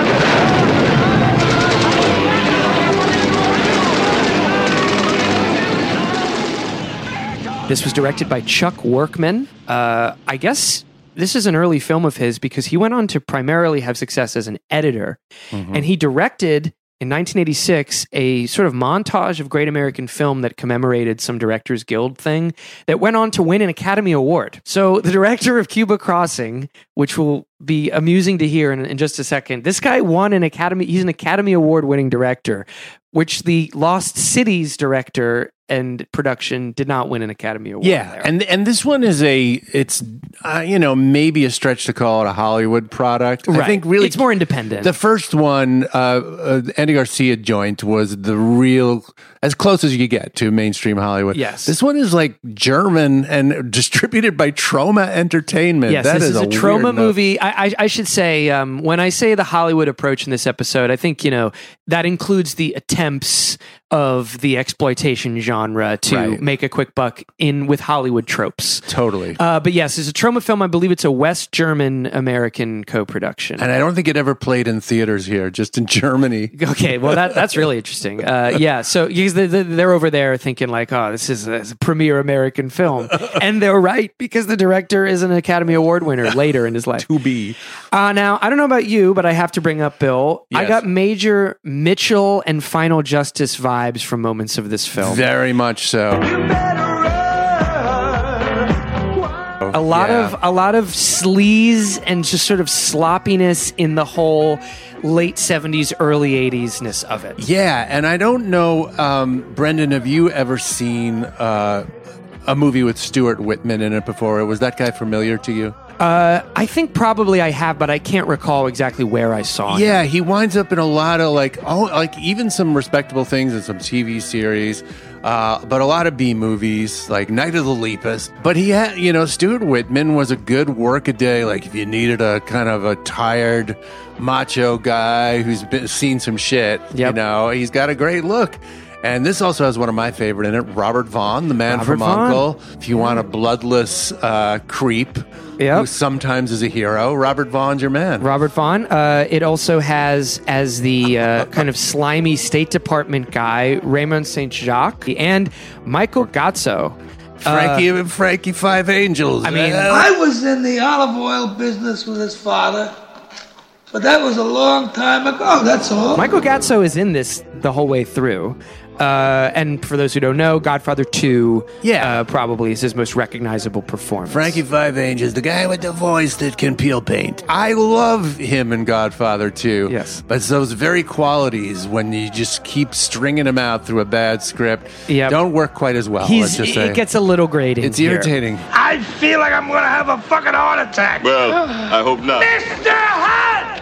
This was directed by Chuck Workman. Uh, I guess this is an early film of his because he went on to primarily have success as an editor. Mm-hmm. And he directed, in nineteen eighty-six, a sort of montage of Great American Film that commemorated some Directors Guild thing that went on to win an Academy Award. So the director of Cuba Crossing, which will be amusing to hear in, in just a second, this guy won an Academy, he's an Academy Award winning director, which the Lost Cities director and production did not win an Academy Award. Yeah, there. and and this one is a, it's, uh, you know, maybe a stretch to call it a Hollywood product. Right. I think really... It's more independent. The first one, uh, uh, Andy Garcia joint, was the real, as close as you could get to mainstream Hollywood. Yes. This one is like German and distributed by Troma Entertainment. Yes, that this is, is a, a Troma weird movie. I, I, I should say, um, when I say the Hollywood approach in this episode, I think, you know, that includes the attempts of the exploitation genre to Right. make a quick buck in with Hollywood tropes. Totally. Uh, but yes, it's a Troma film. I believe it's a West German-American co-production. And I don't think it ever played in theaters here, just in Germany. Okay, well, that that's really interesting. Uh, yeah, so because they, they're over there thinking like, oh, this is a, a premier American film. And they're right, because the director is an Academy Award winner later in his life. To be. Uh, now, I don't know about you, but I have to bring up, Bill. Yes. I got major Mitchell and Final Justice vibes from moments of this film. Very much so. A lot Yeah. of a lot of sleaze and just sort of sloppiness in the whole late seventies, early eighties-ness of it. Yeah, and I don't know, um, Brendan, have you ever seen uh, a movie with Stuart Whitman in it before? Was that guy familiar to you? Uh, I think probably I have, but I can't recall exactly where I saw him. Yeah, he winds up in a lot of like, oh, like even some respectable things and some T V series, uh, but a lot of B movies like Night of the Lepus. But he had, you know, Stuart Whitman was a good work a day. Like if you needed a kind of a tired macho guy who's been seen some shit, Yep. you know, he's got a great look. And this also has one of my favorite in it, Robert Vaughn, the man Robert from Vaughn. Uncle. If you want a bloodless uh, creep Yep. who sometimes is a hero, Robert Vaughn's your man. Robert Vaughn. Uh, it also has as the uh, kind of slimy State Department guy, Raymond Saint Jacques, and Michael Gazzo. Frankie and Frankie Five Angels. I mean, I was in the olive oil business with his father, but that was a long time ago, that's all. Michael Gazzo is in this the whole way through. Uh, and for those who don't know, Godfather two Yeah. uh, probably is his most recognizable performance. Frankie Five Angels, the guy with the voice that can peel paint. I love him in Godfather two. Yes. But it's those very qualities when you just keep stringing him out through a bad script Yep. don't work quite as well. He's, let's just say. it gets a little grating. It's here. irritating. I feel like I'm gonna have a fucking heart attack. Well, I hope not. Mister Hunt!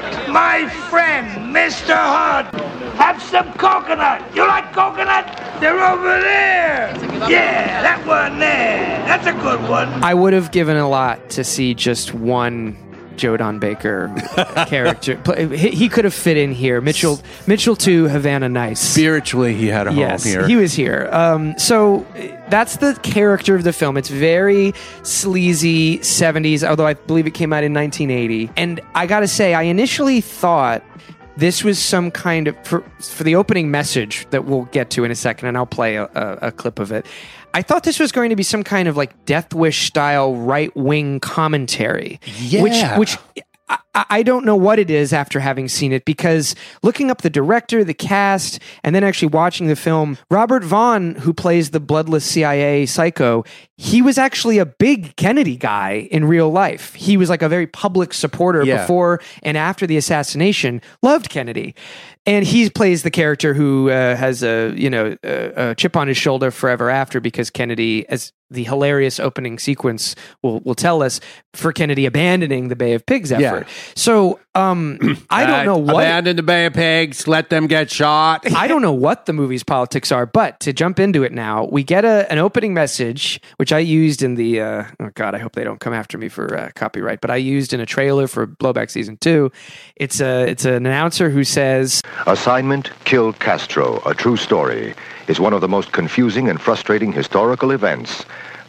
My friend, Mister Hunt! Have some coconut. You like coconut? They're over there. Yeah, that one there. That's a good one. I would have given a lot to see just one Joe Don Baker character. Play- He he could have fit in here. Mitchell Mitchell to Havana Nice. Spiritually, he had a Yes, home here. he was here. Um, so uh, that's the character of the film. It's very sleazy seventies, although I believe it came out in nineteen eighty. And I got to say, I initially thought this was some kind of, for, for the opening message that we'll get to in a second, and I'll play a, a, a clip of it. I thought this was going to be some kind of like Death Wish style right wing commentary. Yeah. Which, which I, I don't know what it is after having seen it, because looking up the director, the cast, and then actually watching the film, Robert Vaughn, who plays the bloodless C I A psycho, he was actually a big Kennedy guy in real life. He was like a very public supporter Yeah. before and after the assassination, loved Kennedy. And he plays the character who uh, has a, you know, a, a chip on his shoulder forever after, because Kennedy, as the hilarious opening sequence will, will tell us, for Kennedy abandoning the Bay of Pigs effort. Yeah. So um, I don't know what... Abandon the Bay of Pigs, let them get shot. I don't know what the movie's politics are, but to jump into it now, we get a, an opening message, which I used in the, uh, oh God, I hope they don't come after me for uh, copyright, but I used in a trailer for Blowback Season two. It's a, it's an announcer who says... Assignment Kill Castro, a true story, is one of the most confusing and frustrating historical events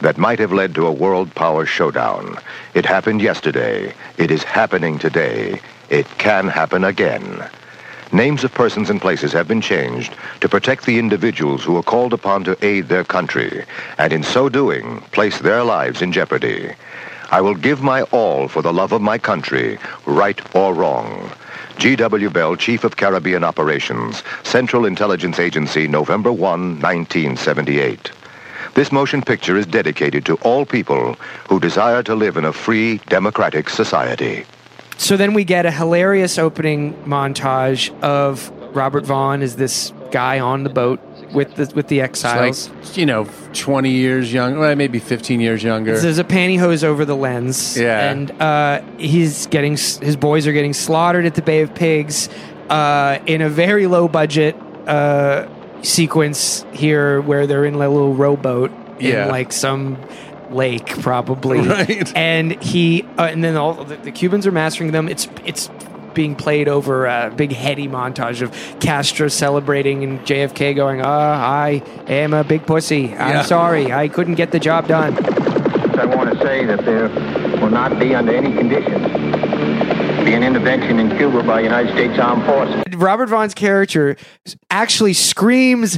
that might have led to a world power showdown. It happened yesterday. It is happening today. It can happen again. Names of persons and places have been changed to protect the individuals who are called upon to aid their country, and in so doing, place their lives in jeopardy. I will give my all for the love of my country, right or wrong. G W. Bell, Chief of Caribbean Operations, Central Intelligence Agency, November first, nineteen seventy-eight. This motion picture is dedicated to all people who desire to live in a free, democratic society. So then we get a hilarious opening montage of Robert Vaughn as this guy on the boat with the with the exiles. It's like, you know, twenty years younger, well, maybe fifteen years younger. There's a pantyhose over the lens. Yeah. And uh, he's getting, his boys are getting slaughtered at the Bay of Pigs uh, in a very low budget uh, sequence here where they're in a little rowboat in Yeah. like some lake probably. Right. And he, uh, and then all the, the Cubans are mastering them. It's, it's, being played over a big heady montage of Castro celebrating and J F K going, oh, I am a big pussy. I'm Yeah. sorry. I couldn't get the job done. I want to say that there will not be, under any conditions, be an intervention in Cuba by United States Armed Forces. Robert Vaughn's character actually screams,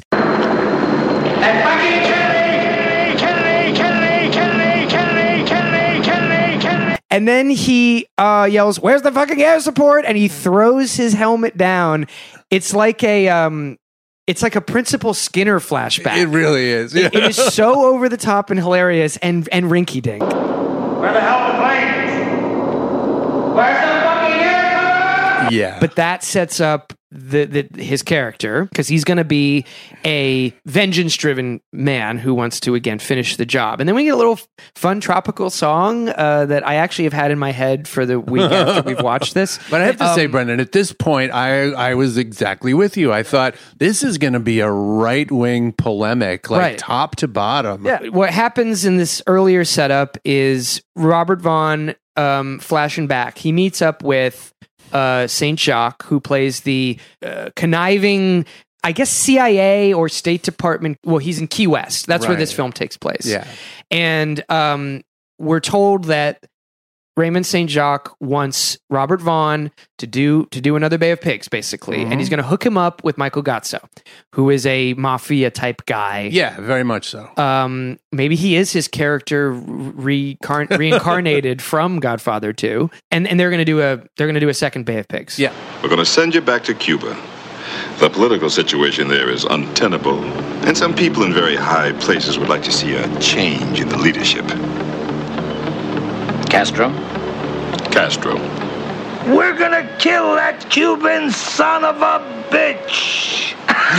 And fucking Kennedy, Kennedy, Kennedy, Kennedy, Kennedy, Kennedy, Kennedy, Kennedy. and then he uh, yells, where's the fucking air support? And he throws his helmet down. It's like a... Um, It's like a Principal Skinner flashback. It really is. It, it is so over the top and hilarious and and rinky dink. Where the hell are the planes? Where's the fucking air? Yeah. But that sets up the, the his character because he's going to be a vengeance-driven man who wants to again finish the job. And then we get a little fun tropical song uh, that I actually have had in my head for the week after we've watched this. But I have to Um, say, Brendan, at this point, I I was exactly with you. I thought this is going to be a right wing polemic, like Right. top to bottom. Yeah, what happens in this earlier setup is Robert Vaughn um, flashing back. He meets up with uh, Saint Jacques, who plays the uh, conniving, I guess, C I A or State Department. Well, he's in Key West. That's where Right. this film takes place. Yeah. And um, we're told that Raymond Saint Jacques wants Robert Vaughn to do to do another Bay of Pigs, basically, Mhm. and he's going to hook him up with Michael Gazzo, who is a mafia type guy. Yeah, very much so. Um, maybe he is his character recarn- reincarnated from Godfather two, and and they're going to do a they're going to do a second Bay of Pigs. Yeah, We're going to send you back to Cuba. The political situation there is untenable, and some people in very high places would like to see a change in the leadership. Castro? Castro. We're gonna kill that Cuban son of a bitch.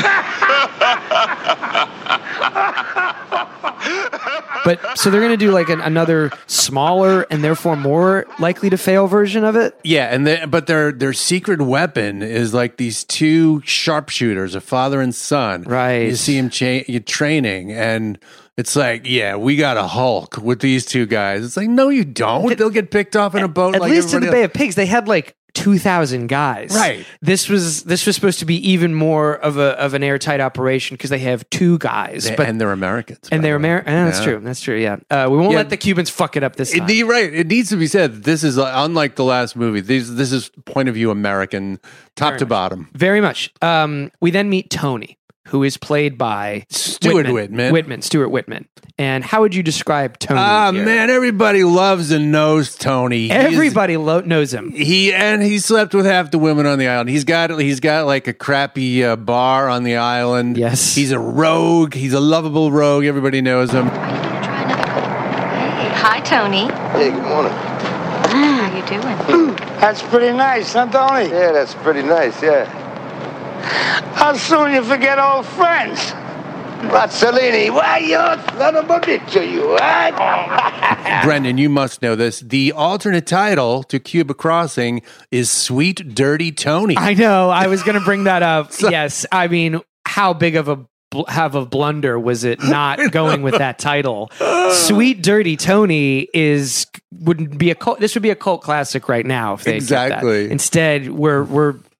But so they're going to do like an, another smaller and therefore more likely to fail version of it. Yeah, and they, but their their secret weapon is like these two sharpshooters, a father and son. Right. You see him cha- you training, and it's like, yeah, we got a Hulk with these two guys. It's like, no, you don't. They'll get picked off in a boat. At like least in the everybody Bay of Pigs, they had like two thousand guys. Right. This was this was supposed to be even more of a of an airtight operation because they have two guys, They- but and they're Americans. and they're American. That's Yeah. true. That's true. Yeah. Uh, we won't Yeah. let the Cubans fuck it up this It time. need, right. It needs to be said. This is uh, unlike the last movie. These this is point of view American, top Very to much. bottom. Very much. Um, we then meet Tony, who is played by Stuart Whitman. Whitman. Stuart Whitman. And how would you describe Tony? Ah here? man, everybody loves and knows Tony. He is- Everybody lo- knows him. He and he slept with half the women on the island. He's got he's got like a crappy uh, bar on the island. Yes, he's a rogue. He's a lovable rogue. Everybody knows him. Hey, hi, Tony. Hey, good morning. How you doing? That's pretty nice, huh, Tony? Yeah, that's pretty nice, yeah. How soon you forget old friends? Mazzolini, why, you son of a bitch are you, right? Brendan, you must know this. The alternate title to Cuba Crossing is Sweet Dirty Tony. I know. I was going to bring that up. Yes. I mean, how big of a bl- have a blunder was it not going with that title? Sweet Dirty Tony is wouldn't be a cult. This would be a cult classic right now if they kept that. Exactly. Instead, we're we're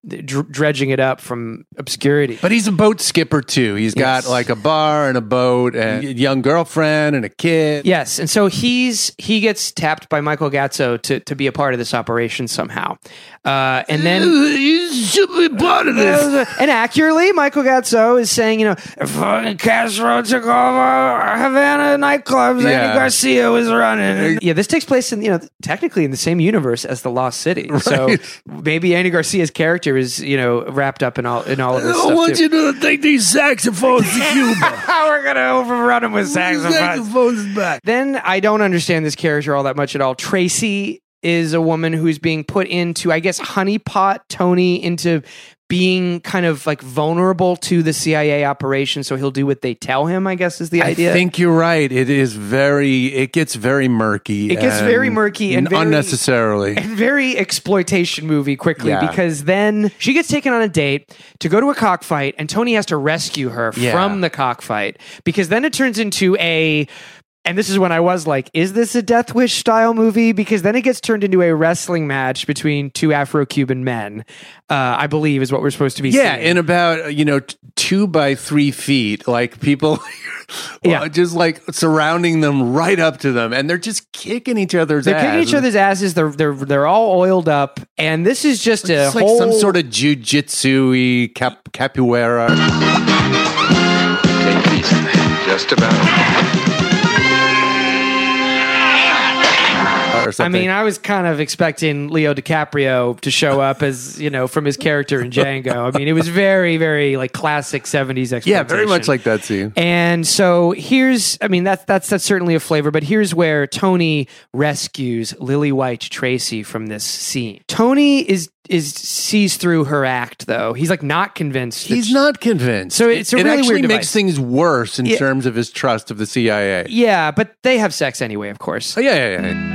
dr- dredging it up from obscurity. But he's a boat skipper too. He's Yes. got like a bar and a boat and a young girlfriend and a kid. Yes, and so he's he gets tapped by Michael Gazzo to to be a part of this operation somehow, uh, and then You should be part of this. and accurately, Michael Gazzo is saying, you know, if fucking Castro took over Havana nightclubs, Yeah. Andy Garcia was running. Yeah, this takes place in you know technically in the same universe as the Lost City, so maybe Andy Garcia's character is you know wrapped up in all in all of this I stuff want too. you to take these saxophones to Cuba. We're gonna overrun him with saxophones. Saxophones back. Then I don't understand this character all that much at all. Tracy is a woman who's being put into, I guess, honeypot Tony into being kind of like vulnerable to the C I A operation, so he'll do what they tell him, I guess is the idea. I think you're right. It is very, it gets very murky. It gets and very murky and very- unnecessarily. And very exploitation movie quickly Yeah. because then she gets taken on a date to go to a cockfight and Tony has to rescue her Yeah. from the cockfight because then it turns into a and this is when I was like, is this a Death Wish style movie? Because then it gets turned into a wrestling match between two Afro-Cuban men, uh, I believe is what we're supposed to be Yeah, seeing. in about, you know, t- two by three feet, like people Yeah. just like surrounding them right up to them. And they're just kicking each other's They're ass. kicking each other's asses. They're they're they're all oiled up, and this is just a It's like whole some sort of jujitsu-y cap- capoeira. Take it easy. Just about. Or I something. mean, I was kind of expecting Leo DiCaprio to show up as, you know, from his character in Django. I mean, it was very, very like classic seventies exploitation. yeah, very much like that scene. And so here's, I mean, that's that's that's certainly a flavor, but here's where Tony rescues Lily White Tracy from this scene. Tony is is sees through her act, though. He's like not convinced. that He's she- not convinced. So it's a it really actually weird makes device. things worse in Yeah. terms of his trust of the C I A. Yeah, but they have sex anyway, of course. Oh, yeah, yeah, yeah.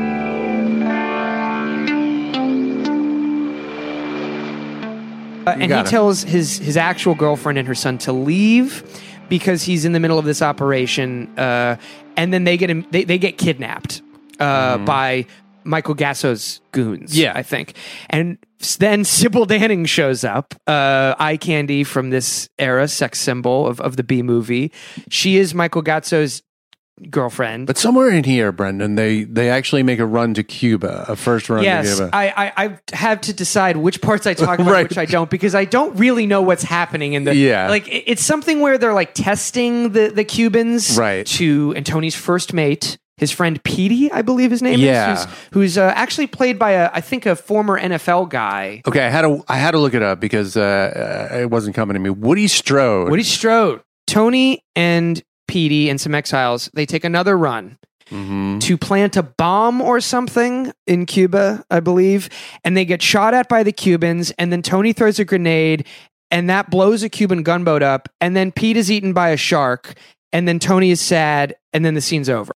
Uh, and he got it. tells his his actual girlfriend and her son to leave because he's in the middle of this operation, uh, and then they get him. They, they get kidnapped uh, by Michael Gasso's goons. Yeah. I think, and s- then Sybil Danning shows up, uh, eye candy from this era, sex symbol of of the B movie. She is Michael Gasso's girlfriend. But somewhere in here, Brendan, they they actually make a run to Cuba, a first run to Yes, Cuba. I, I I have to decide which parts I talk about, Right. which I don't, because I don't really know what's happening in the. Yeah. like it- it's something where they're like testing the the Cubans, Right. To and Tony's first mate, his friend Petey, I believe his name Yeah. is, who's, who's uh, actually played by a I think a former N F L guy. Okay, I had to I had to look it up because uh, uh, it wasn't coming to me. Woody Strode. Woody Strode, Tony and Petey and some exiles. They take another run. Mhm. To plant a bomb or something in Cuba, I believe, and they get shot at by the Cubans, and then Tony throws a grenade, and that blows a Cuban gunboat up, and then Pete is eaten by a shark, and then Tony is sad, and then the scene's over.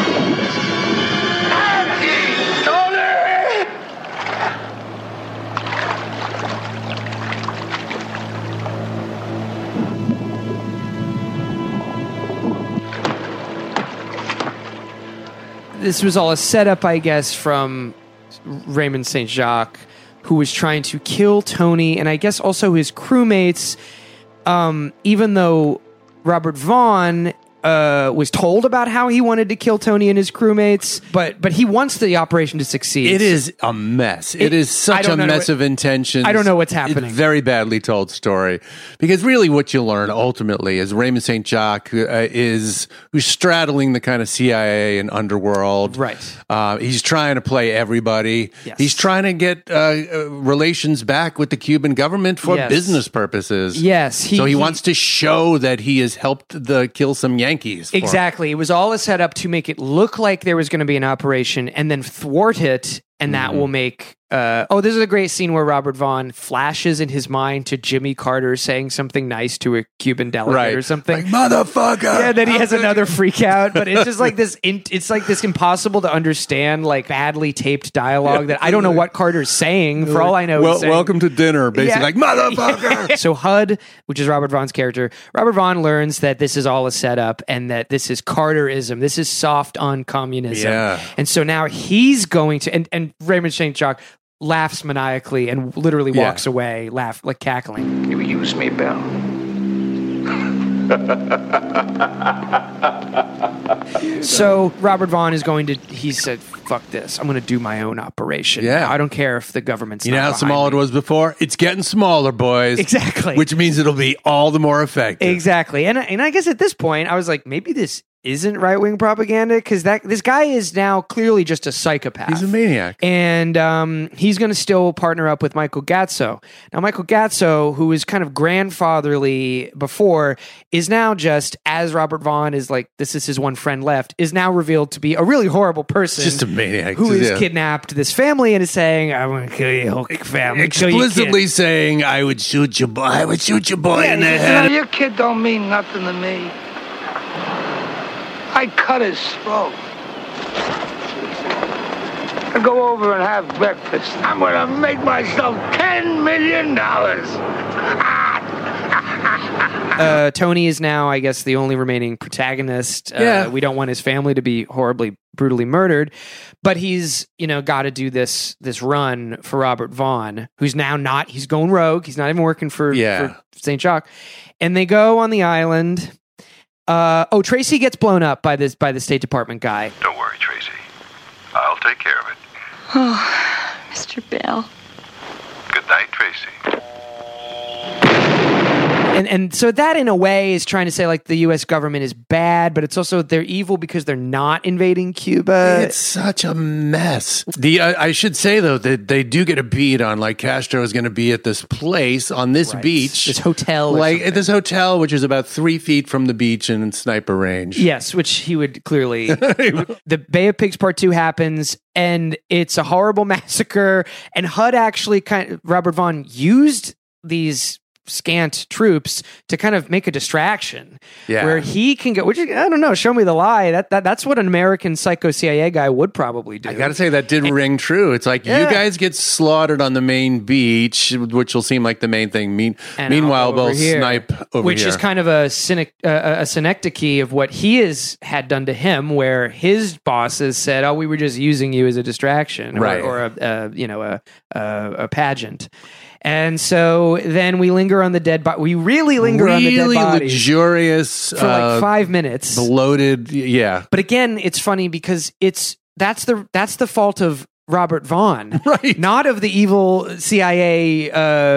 This was all a setup, I guess, from Raymond Saint Jacques, who was trying to kill Tony and I guess also his crewmates, um, even though Robert Vaughn uh, was told about how he wanted to kill Tony and his crewmates, but but he wants the operation to succeed. It is a mess. it, It- it is I such don't a know mess what- of intentions. I don't know what's It's happening. a very badly told story. Because really what you learn ultimately is Raymond Saint Jacques uh, is who's straddling the kind of C I A and underworld. Right. Uh, he's trying to play everybody. Yes. He's trying to get uh, uh, relations back with the Cuban government for Yes. business purposes. Yes, he- so he, he- wants to show that he has helped the kill some Yankees. for- Exactly. It was all a setup to make it look like there was going to be an operation and then thwart it, and that will make. Uh, oh, this is a great scene where Robert Vaughn flashes in his mind to Jimmy Carter saying something nice to a Cuban delegate Right. or something. Like, motherfucker! Yeah, then he has another freak out, but it's just like this. In, it's like this impossible to understand, like badly taped dialogue that I don't know what Carter's saying. For all I know, Well, he's saying, welcome to dinner. Basically, Yeah. like motherfucker. So H U D, which is Robert Vaughn's character, Robert Vaughn learns that this is all a setup and that this is Carterism. This is soft on communism. Yeah. And so now he's going to, and, and Raymond Saint Jacques laughs maniacally and literally Yeah. walks away, laugh like cackling. You use me, Bill. So Robert Vaughn is going to. He said, "Fuck this! I'm going to do my own operation. Yeah. I don't care if the government's You not know how behind small me." it was before? It's getting smaller, boys. Exactly. Which means it'll be all the more effective. Exactly. And and I guess at this point, I was like, maybe this isn't right wing propaganda because that this guy is now clearly just a psychopath. He's a maniac. And um, he's going to still partner up with Michael Gatso. Now, Michael Gatso, who was kind of grandfatherly before, is now just, as Robert Vaughn is like, this is his one friend left, is now revealed to be a really horrible person. Just a maniac. Who Just- has yeah. kidnapped this family and is saying, I'm going to kill your whole family. kill your Explicitly kid." saying, I would shoot your boy. I would shoot your boy Yeah, in the you know, head. your kid don't mean nothing to me. I cut his throat. I go over and have breakfast. I'm gonna make myself ten million dollars. uh, Tony is now, I guess, the only remaining protagonist. Uh, Yeah. We don't want his family to be horribly, brutally murdered, but he's, you know, got to do this this run for Robert Vaughn, who's now not. He's going rogue. He's not even working for, Yeah. for Saint Jacques, and they go on the island. Uh, oh, Tracy gets blown up by this by the State Department guy. Don't worry, Tracy. I'll take care of it. Oh, Mister Bill. Good night, Tracy. And and so that in a way is trying to say like the U S government is bad, but it's also they're evil because they're not invading Cuba. It's such a mess. The uh, I should say though that they do get a beat on like Castro is going to be at this place on this Right. beach, This hotel or like something. at this hotel, which is about three feet from the beach and in sniper range. Yes, which he would clearly. The Bay of Pigs Part Two happens, and it's a horrible massacre. And H U D actually kind of Robert Vaughn used these scant troops to kind of make a distraction, Yeah. where he can go. Which is, I don't know. Show me the lie. That that that's what an American psycho C I A guy would probably do. I got to say that did ring true. It's like you Yeah. guys get slaughtered on the main beach, which will seem like the main thing. Mean, And meanwhile, I'll go over they'll here, snipe over which here. is kind of a cynic, uh, a synecdoche of what he has had done to him, where his bosses said, "Oh, we were just using you as a distraction, or, Right. or a, a you know a, a a pageant." And so then we linger on the dead body. We really linger on the dead really bodies luxurious for like uh, five minutes. bloated. Yeah, But again, it's funny because it's that's the that's the fault of Robert Vaughn, right? Not of the evil C I A uh,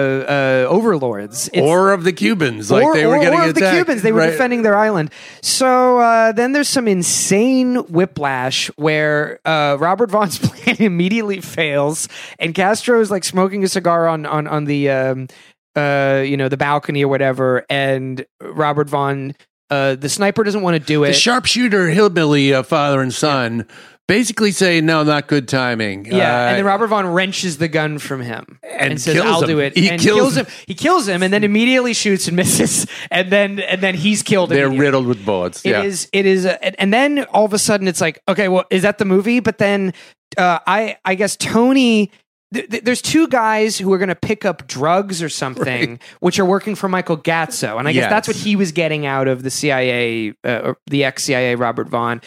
uh, overlords, It's- or of the Cubans, like or, they were or, getting or of the attacked. Cubans. They were Right. defending their island. So uh, then there's some insane whiplash where uh, Robert Vaughn's plan immediately fails, and Castro is like smoking a cigar on on on the um, uh, you know the balcony or whatever, and Robert Vaughn. Uh, the sniper doesn't want to do it. The sharpshooter hillbilly uh, father and son basically say, "No, not good timing." Yeah, Uh, and then Robert Vaughn wrenches the gun from him and, And says, kills "I'll him. do it." He and kills- him. He kills him, and then immediately shoots and misses, and then and then he's killed. they're immediately. riddled with bullets. It yeah, is. It is. A, and- and then all of a sudden, it's like, okay, well, is that the movie? But then, uh, I I guess Tony. Th- th- there's two guys who are going to pick up drugs or something, Right. which are working for Michael Gatso, and I guess Yes. that's what he was getting out of the C I A, uh, or the ex-C I A Robert Vaughn.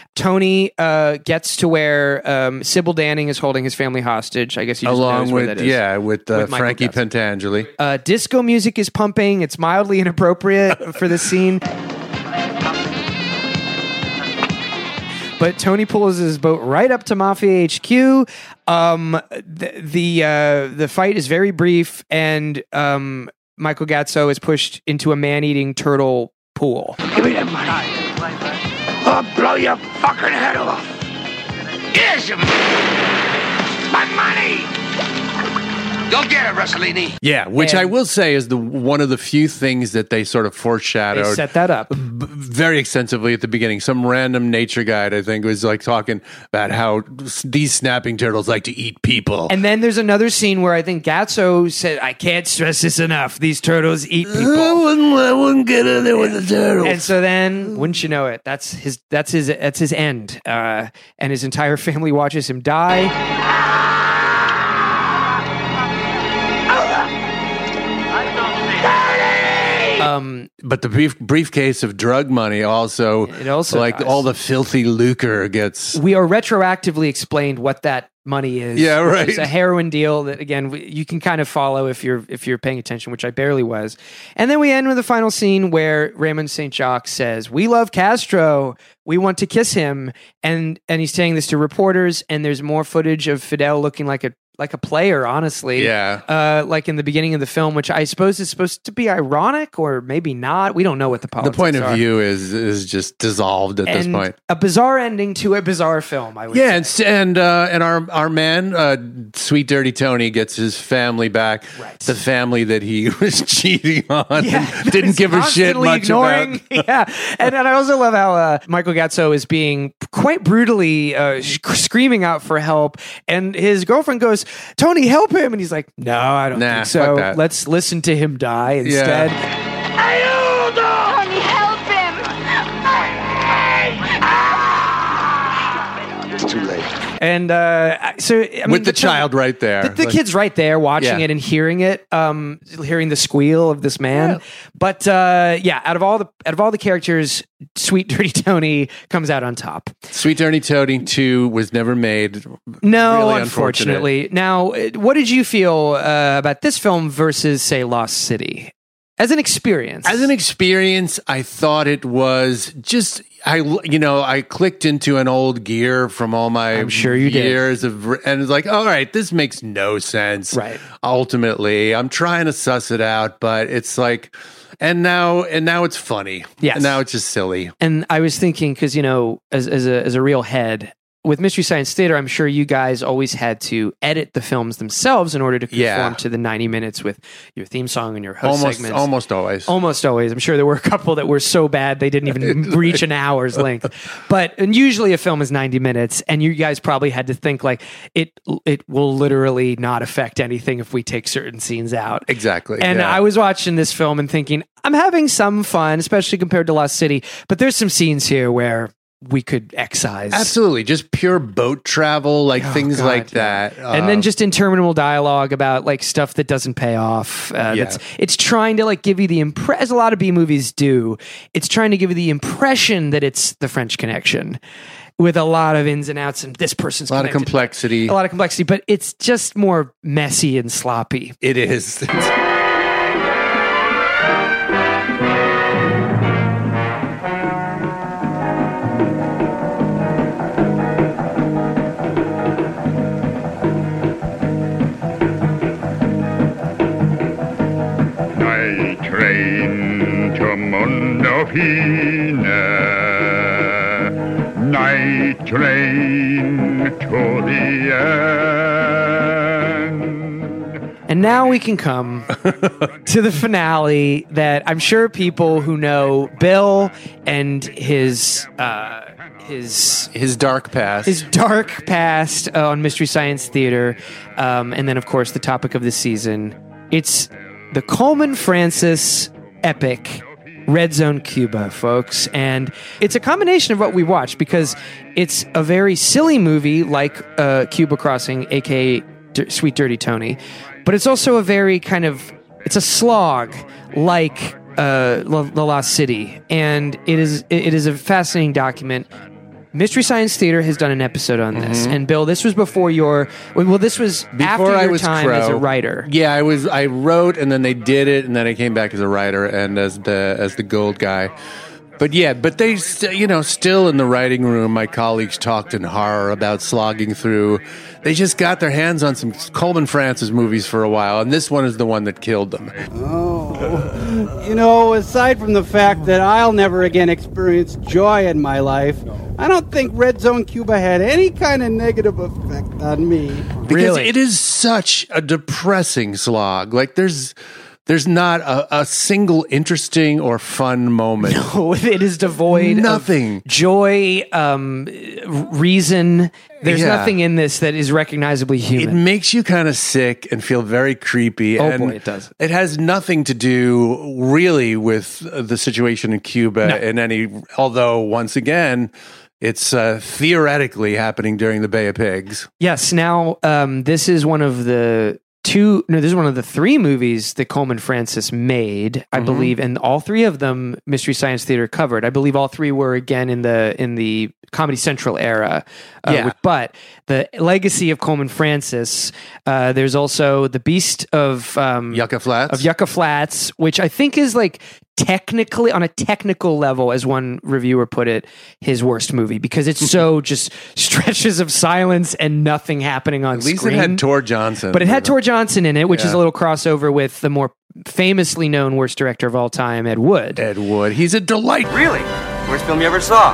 Tony uh, gets to where um, Sybil Danning is holding his family hostage. I guess he just knows along where with that is. yeah, with, uh, With Michael Frankie Gatso. Pentangeli. Uh, disco music is pumping. It's mildly inappropriate for this scene. But Tony pulls his boat right up to Mafia H Q. Um, the the, uh, the fight is very brief, and um, Michael Gatso is pushed into a man-eating turtle pool. Give me that money. I'll blow your fucking head off. Here's your my money. Go get it, Rossellini. Yeah, which And- I will say is the one of the few things that they sort of foreshadowed. They set that up b- very extensively at the beginning. Some random nature guide, I think, was like talking about how s- these snapping turtles like to eat people. And then there's another scene where I think Gatso said, "I can't stress this enough. These turtles eat people." I wouldn't, I wouldn't get in there with the turtles. And so then, wouldn't you know it? That's his. That's his. That's his end. Uh, and his entire family watches him die. Um, but the brief, briefcase of drug money also, it also like dies. all the filthy lucre gets. We are retroactively explained what that money is. Yeah, right. It's a heroin deal that, again, we- you can kind of follow if you're if you're paying attention, which I barely was. And then we end with the final scene where Raymond Saint Jacques says, "We love Castro. We want to kiss him." And and he's saying this to reporters. And there's more footage of Fidel looking like a like a player, honestly. Yeah. Uh, like in the beginning of the film, which I suppose is supposed to be ironic or maybe not. We don't know what the The politics point of are. view is is just dissolved at this And point. a bizarre ending to a bizarre film, I would Yeah, say. and s- and uh, and our our man, uh, Sweet Dirty Tony, gets his family back. Right. The family that he was cheating on, Yeah, and didn't give a shit constantly much ignoring. about. Yeah, and, and I also love how uh, Michael Gatso is being quite brutally uh, sh- screaming out for help, and his girlfriend goes, "Tony, help him!" And he's like, "No, I don't Nah, think fuck so. that." Let's listen to him die instead." Tony, help him! It's too late. And uh, so, I mean, With the child right there. The, the Like- kid's right there watching Yeah. it and hearing it, um, hearing the squeal of this man. Yeah. But uh, yeah, out of all the out of all the characters, Sweet Dirty Tony comes out on top. Sweet Dirty Tony two was never made. No, Really unfortunately. Now, uh, what did you feel uh, about this film versus, say, Lost City? As an experience. As an experience, I thought it was just I you know I clicked into an old gear from all my I'm sure you did. years of and it's like, all right, this makes no sense. Right. Ultimately, I'm trying to suss it out, but it's like, and now and now it's funny. Yes. And now it's just silly. And I was thinking, because, you know, as, as, a, as a real head, with Mystery Science Theater, I'm sure you guys always had to edit the films themselves in order to conform Yeah. to the ninety minutes with your theme song and your host Almost segments. almost always. Almost always. I'm sure there were a couple that were so bad they didn't even reach an hour's length. But and usually a film is ninety minutes, and you guys probably had to think like it it will literally not affect anything if we take certain scenes out. Exactly. And yeah. I was watching this film and thinking, I'm having some fun, especially compared to Lost City, but there's some scenes here where we could excise. Absolutely, just pure boat travel, like Oh, things God, like yeah. that, and Uh, then just interminable dialogue about like stuff that doesn't pay off. Uh, Yeah. that's, it's trying to like give you the impress. As a lot of B movies do, it's trying to give you the impression that it's the French Connection, with a lot of ins and outs and this person's a lot of connected. complexity. a lot of complexity, but it's just more messy and sloppy. It is. Night train to Mundofine. Night train to the end. And now we can come to the finale that I'm sure people who know Bill and his uh, his his dark past, his dark past uh, on Mystery Science Theater, um, and then of course the topic of the season. It's the Coleman Francis epic Red Zone Cuba, folks. And it's a combination of what we watched because it's a very silly movie like uh, Cuba Crossing, aka D- Sweet Dirty Tony, but it's also a very kind of, it's a slog like uh, La, La Lost City. And it is it is a fascinating document. Mystery Science Theater has done an episode on this. Mhm. And Bill, this was before your, well, this was Before after I your was time Crow. as a writer. Yeah, I was. I wrote, and then they did it, and then I came back as a writer and as the as the gold guy. But yeah, but they, st- you know, still in the writing room, my colleagues talked in horror about slogging through. They just got their hands on some Coleman Francis movies for a while, and this one is the one that killed them. Oh, you know, aside from the fact that I'll never again experience joy in my life, I don't think Red Zone Cuba had any kind of negative effect on me. Because it is such a depressing slog. Like there's there's not a, a single interesting or fun moment. No, it is devoid Nothing. of joy, um, reason. There's Yeah. nothing in this that is recognizably It human. makes you kind of sick and feel very creepy. Oh, and boy, it does. It has nothing to do really with uh, the situation in Cuba No. in any, although once again, it's uh, theoretically happening during the Bay of Pigs. Yes. Now, um, this is one of the two, no, this is one of the three movies that Coleman Francis made, I Mhm. believe, and all three of them Mystery Science Theater covered. I believe all three were again in the in the Comedy Central era. Uh, Yeah. with- but the legacy of Coleman Francis, uh, there's also The Beast of um, Yucca Flats. of Yucca Flats, which I think is like technically, on a technical level, as one reviewer put it, his worst movie because it's so just stretches of silence and nothing happening on At least screen. it had Tor Johnson. But it had Tor Johnson in it, which is Yeah. a little crossover with the more famously known worst director of all time, Ed Wood. Ed Wood. He's a delight. Really? Worst film you ever saw?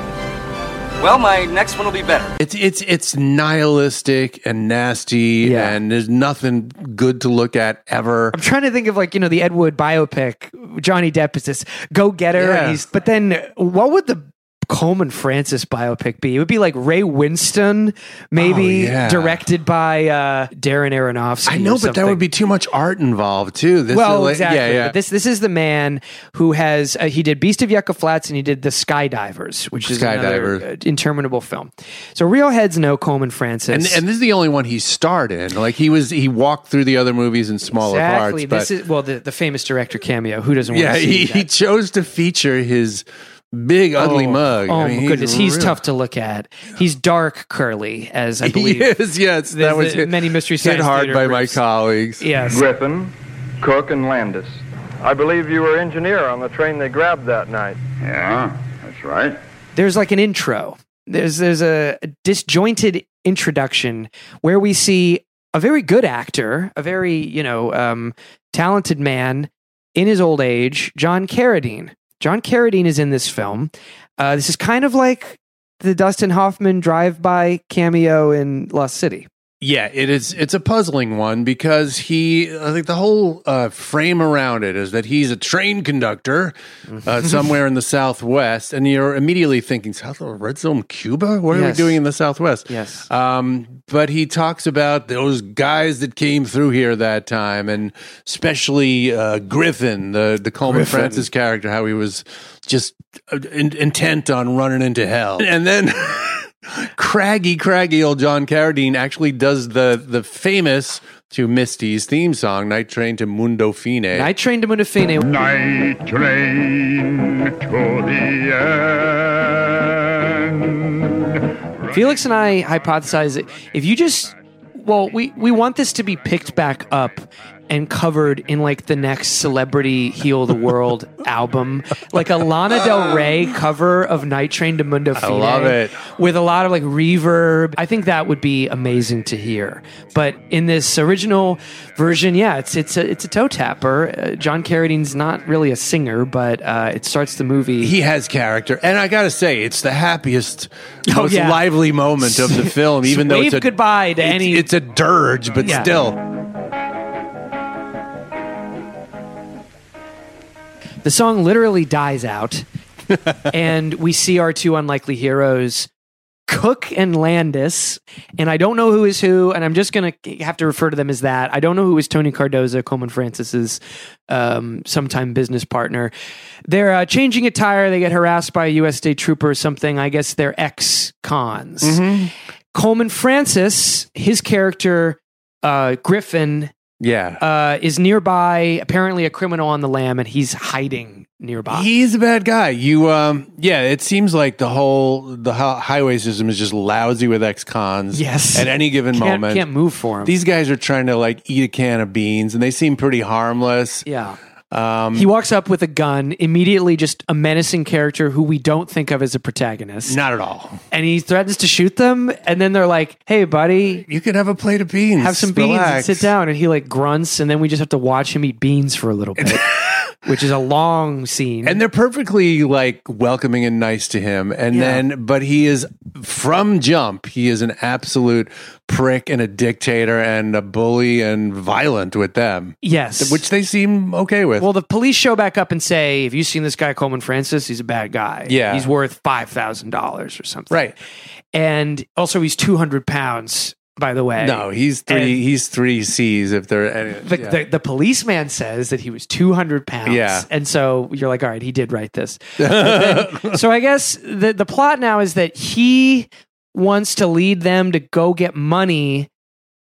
Well, my next one will be better. It's it's it's nihilistic and nasty, Yeah. and there's nothing good to look at ever. I'm trying to think of like, you know, the Ed Wood biopic. Johnny Depp is this go-getter. Yeah. And he's, but then what would the Coleman Francis biopic be? It would be like Ray Winston, maybe Oh, yeah. directed by uh, Darren Aronofsky. I know, or but that something. would be too much art involved too. This well, is like, exactly. Yeah, yeah. But this this is the man who has uh, he did Beast of Yucca Flats and he did The Skydivers, which is another Skydivers. uh, interminable film. So real heads know Coleman Francis, and and this is the only one he starred in. Like he was, he walked through the other movies in smaller exactly. parts. This But is well the, the famous director cameo. Who doesn't want yeah, to see he, that? he chose to feature his big ugly oh, mug. Oh I mean, my goodness, he's real- tough to look at. He's dark curly, as I believe. He is, yes, There's that was the hit, many Mystery hit Science hard Theater by groups. my colleagues. Yes. Griffin, Cook, and Landis. I believe you were engineer on the train they grabbed that night. Yeah, that's right. There's like an intro. There's there's a disjointed introduction where we see a very good actor, a very, you know, um, talented man in his old age, John Carradine. John Carradine is in this film. Uh, this is kind of like the Dustin Hoffman drive-by cameo in Lost City. Yeah, it is. It's a puzzling one because he, I think the whole uh, frame around it is that he's a train conductor uh, somewhere in the Southwest, and you're immediately thinking, South Red Zone, Cuba? What are Yes. we doing in the Southwest? Yes. Um, but he talks about those guys that came through here that time, and especially uh, Griffin, the the Coleman Griffin. Francis character, how he was just uh, in, intent on running into hell, and then. Craggy, craggy old John Carradine actually does the the famous to Misty's theme song, Night Train to Mundo Fine. Night Train to Mundo Fine. Night train to the end. Felix and I hypothesize that if you just, well, we, we want this to be picked back up and covered in like the next Celebrity Heal the World album, like a Lana Del Rey cover of Night Train to Mundo Fine. love it. With a lot of like reverb. I think that would be amazing to hear. But in this original version, yeah, it's it's a it's a toe tapper. Uh, John Carradine's not really a singer, but uh, it starts the movie. He has character, and I gotta say, it's the happiest, Oh, most yeah. lively moment of the film. Even though Wave it's a goodbye to it's, any. it's a dirge, but Yeah. still. The song literally dies out, and we see our two unlikely heroes, Cook and Landis. And I don't know who is who, and I'm just going to have to refer to them as that. I don't know who is Tony Cardoza, Coleman Francis's um, sometime business partner. They're uh, changing a tire. They get harassed by a U S state trooper or something. I guess they're ex-cons. Mm-hmm. Coleman Francis, his character, uh, Griffin, Yeah. uh, is nearby, apparently a criminal on the lam, and he's hiding nearby. He's a bad guy. You, um, yeah. It seems like the whole the hi- highway system is just lousy with ex-cons. Yes. At any given Can't- moment, can't move for 'em. These guys are trying to like eat a can of beans, and they seem pretty harmless. Yeah. Um, He walks up with a gun, immediately just a menacing character who we don't think of as a protagonist. Not at all. And he threatens to shoot them, and then they're like, hey, buddy, you can have a plate of beans. Have some beans Relax. and sit down. And he like grunts, and then we just have to watch him eat beans for a little bit, which is a long scene. And they're perfectly like welcoming and nice to him. And Yeah. then, but he is from jump, he is an absolute prick and a dictator and a bully and violent with them. Yes. Which they seem okay with. Well, the police show back up and say, have you seen this guy, Coleman Francis? He's a bad guy. Yeah. He's worth five thousand dollars or something. Right. And also, he's two hundred pounds, by the way. No, he's three. And he's three C's. If they're any, the, yeah. the, the policeman says that he was two hundred pounds. Yeah. And so you're like, all right, he did write this. But then- so I guess the, the plot now is that he wants to lead them to go get money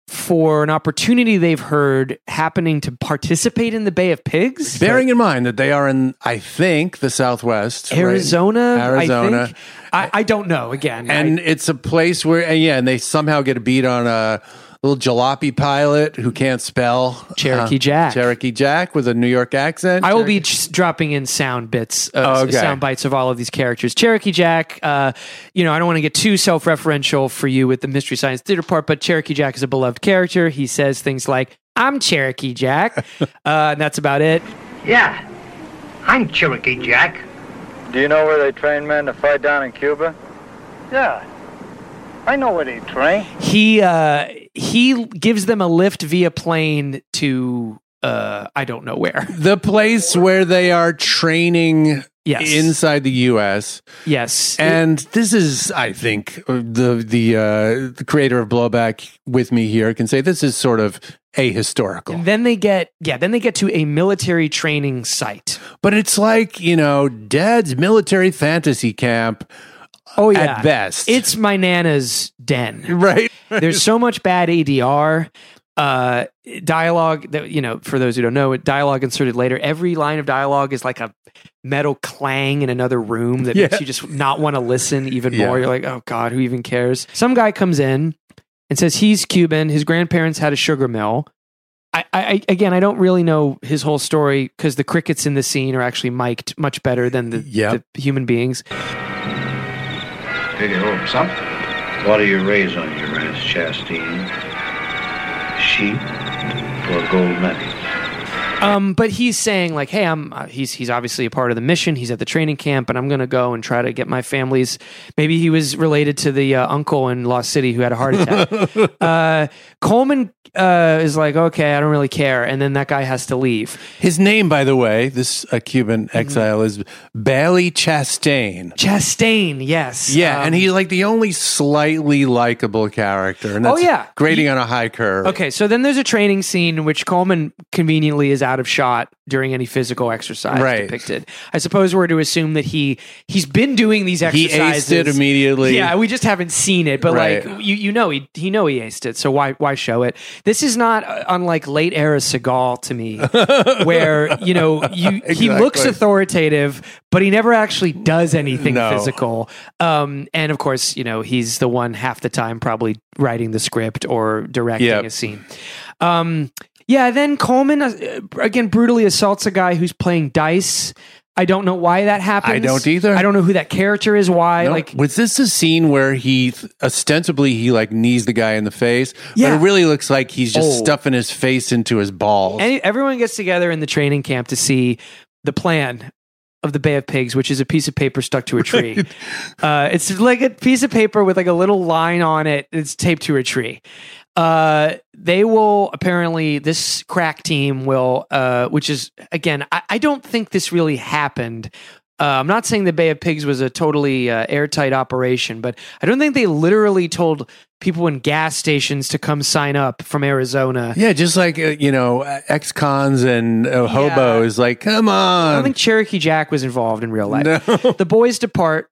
for an opportunity they've heard happening to participate in the Bay of Pigs. Bearing in mind that they are in, I think, the Southwest. Arizona, right? Arizona. I think. I, I don't know, again. And I, it's a place where, and yeah, and they somehow get a beat on a little jalopy pilot who can't spell. Cherokee uh, Jack. Cherokee Jack with a New York accent. I will be just dropping in sound bits, uh, Oh, okay. sound bites of all of these characters. Cherokee Jack, uh, you know, I don't want to get too self-referential for you with the Mystery Science Theater part, but Cherokee Jack is a beloved character. He says things like, I'm Cherokee Jack, uh, and that's about it. Yeah, I'm Cherokee Jack. Do you know where they train men to fight down in Cuba? Yeah, I know where they train. He uh, he gives them a lift via plane to uh, I don't know where. The place where they are training Yes. inside the U S. Yes. And this is, I think, the the uh, the creator of Blowback with me here can say this is sort of ahistorical. And then they get yeah, then they get to a military training site. But it's like, you know, Dad's military fantasy camp. Oh yeah. At best. It's my Nana's den. Right. There's so much bad A D R. Uh, dialogue that, you know, for those who don't know, dialogue inserted later. Every line of dialogue is like a metal clang in another room that Yeah. makes you just not want to listen even Yeah. more. You're like, oh God, who even cares? Some guy comes in and says he's Cuban. His grandparents had a sugar mill. I, I again, I don't really know his whole story because the crickets in the scene are actually mic'd much better than the, Yep. the human beings. Did you hope something? What do you raise on your ranch, Chastain? Sheep or gold nuggets? Um, but he's saying like, hey, I'm uh, he's he's obviously a part of the mission. He's at the training camp, and I'm going to go and try to get my family's. Maybe he was related to the uh, uncle in Lost City who had a heart attack. uh, Coleman uh, is like, okay, I don't really care, and then that guy has to leave. His name, by the way, this uh, Cuban exile is Bailey Chastain. Chastain, yes, Yeah, Um, and he's like the only slightly likable character. And Oh, that's yeah. grading He- on a high curve. Okay, so then there's a training scene in which Coleman conveniently is out of shot during any physical exercise Right. depicted. I suppose we're to assume that he he's been doing these He exercises. aced it immediately. Yeah, we just haven't seen it, but Right. like you you know he he know he aced it, so why why show it? This is not uh, unlike late era Seagal to me, where you know you he looks Exactly. authoritative, but he never actually does anything No. physical. Um, and of course, you know he's the one half the time probably writing the script or directing Yep. a scene. Um, yeah, then Coleman uh, again brutally assaults a guy who's playing dice. I don't know why that happens. I don't either. I don't know who that character is. Why? No. Like, was this a scene where he ostensibly he like knees the guy in the face? Yeah. But it really looks like he's just Oh. stuffing his face into his balls. any, everyone gets together in the training camp to see the plan of the Bay of Pigs, which is a piece of paper stuck to a tree. uh, it's like a piece of paper with like a little line on it. It's taped to a tree. Uh, they will apparently, this crack team will, uh, which is again, I, I don't think this really happened. Uh, I'm not saying the Bay of Pigs was a totally uh, airtight operation, but I don't think they literally told people in gas stations to come sign up from Arizona. Yeah, just like, uh, you know, ex-cons and uh, hobos, like, come I don't on. think Cherokee Jack was involved in real life. No. The boys depart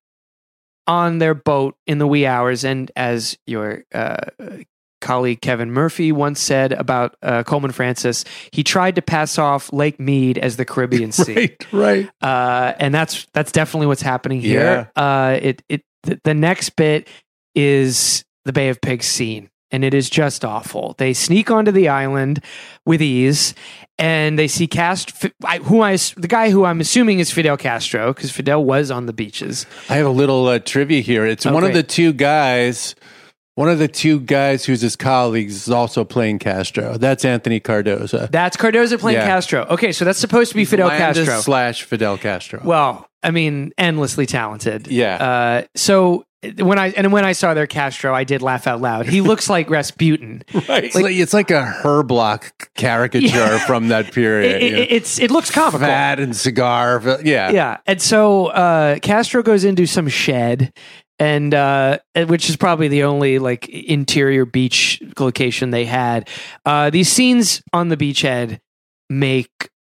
on their boat in the wee hours, and as your uh, colleague Kevin Murphy once said about uh, Coleman Francis, he tried to pass off Lake Mead as the Caribbean Sea. Right, right. Uh, and that's that's definitely what's happening here. Uh, it it the, the next bit is the Bay of Pigs scene, and it is just awful. They sneak onto the island with ease, and they see Cast, who I the guy who I'm assuming is Fidel Castro, because Fidel was on the beaches. I have a little uh, trivia here. It's Oh, one of great. the two guys. One of the two guys who's his colleagues is also playing Castro. That's Anthony Cardoza. That's Cardoza playing Yeah. Castro. Okay, so that's supposed to be Fidel Landis Castro. slash Fidel Castro. Well, I mean, endlessly talented. Yeah. Uh, so when I and when I saw their Castro, I did laugh out loud. He looks like Rasputin. Right. It's like, it's like a Herblock caricature Yeah. from that period. It, you know. it, it's it looks comical. Fat and cigar. Yeah. Yeah, and so uh, Castro goes into some shed, and uh, which is probably the only like interior beach location they had. Uh, these scenes on the beachhead make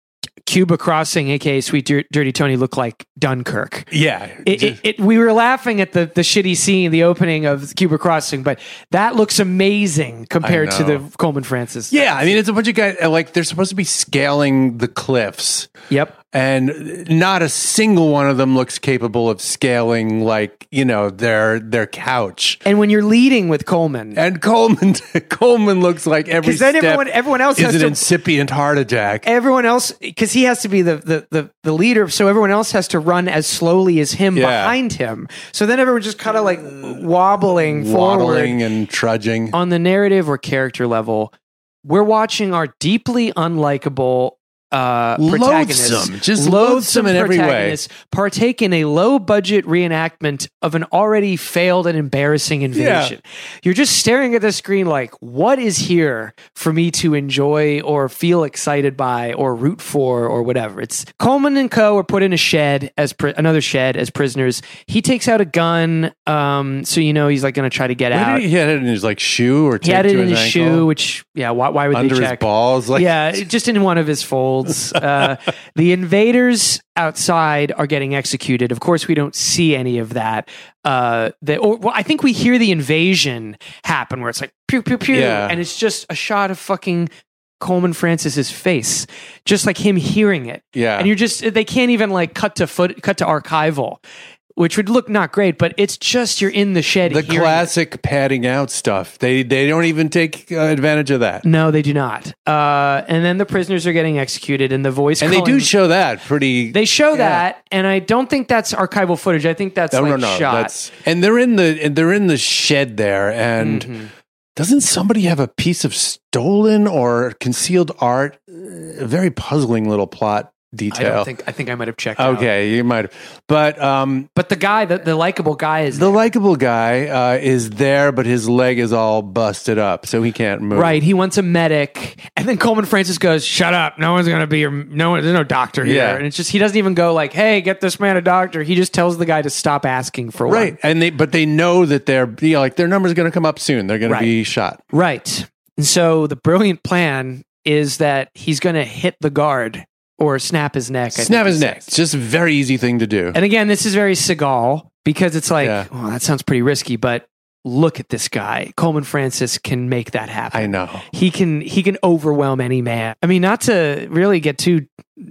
Cuba Crossing, aka Sweet Dir- Dirty Tony, look like Dunkirk. Yeah, it, it, it, we were laughing at the the shitty scene, the opening of Cuba Crossing, but that looks amazing compared to the Coleman Francis. Yeah, I mean, it's a bunch of guys like they're supposed to be scaling the cliffs. Yep. And not a single one of them looks capable of scaling, like, you know, their their couch. And when you're leading with Coleman, and Coleman, Coleman looks like every then step everyone, everyone else is has an to, incipient heart attack. Everyone else, because he has to be the, the the the leader, so everyone else has to run as slowly as him Yeah. behind him. So then everyone's just kind of like wobbling, Waddling forward and trudging. on the narrative or character level. We're watching our deeply unlikable uh protagonists, Loathsome, just loathsome in every way. protagonists partake in a low budget reenactment of an already failed and embarrassing invasion. You're just staring at the screen like, what is here for me to enjoy or feel excited by or root for or whatever? It's Coleman and co are put in a shed as pri- another shed as prisoners. He takes out a gun, um so you know he's like going to try to get Where out. did he, he had it in his like shoe or He had taped it to in his ankle? shoe, which yeah, why, why would Under they his check balls, like- yeah, just in one of his folds. Uh, the invaders outside are getting executed. Of course, we don't see any of that. Uh, the, or, well, I think we hear the invasion happen, where it's like pew pew pew, Yeah. and it's just a shot of fucking Coleman Francis's face, just like him hearing it. Yeah. and you're just they can't even like cut to foot, cut to archival. Which would look not great, but it's just you're in the shed. The hearing classic padding out stuff. They they don't even take uh, advantage of that. No, they do not. Uh, and then the prisoners are getting executed, and the voice And they calling- do show that pretty. They show Yeah. that, and I don't think that's archival footage. I think that's No, like no, no. shot. That's, and they're in the and they're in the shed there, and Mm-hmm. doesn't somebody have a piece of stolen or concealed art? A very puzzling little plot I detail. don't think. I think I might have checked. out. Okay, you might have, but um, But the guy, the, the likable guy, is the likable guy uh, is there, but his leg is all busted up, so he can't move. right. He wants a medic, and then Coleman Francis goes, "Shut up! No one's gonna be your no one. There's no doctor here." Yeah. And it's just he doesn't even go like, "Hey, get this man a doctor." He just tells the guy to stop asking for Right, one. and they but they know that their you know, like their number's going to come up soon. They're going Right. to be shot. Right. And so the brilliant plan is that he's going to hit the guard or snap his neck. I think Snap he his says. neck. It's just a very easy thing to do. And again, this is very Seagal because it's like, Yeah. well, that sounds pretty risky, but look at this guy. Coleman Francis can make that happen. I know. He can he can overwhelm any man. I mean, not to really get too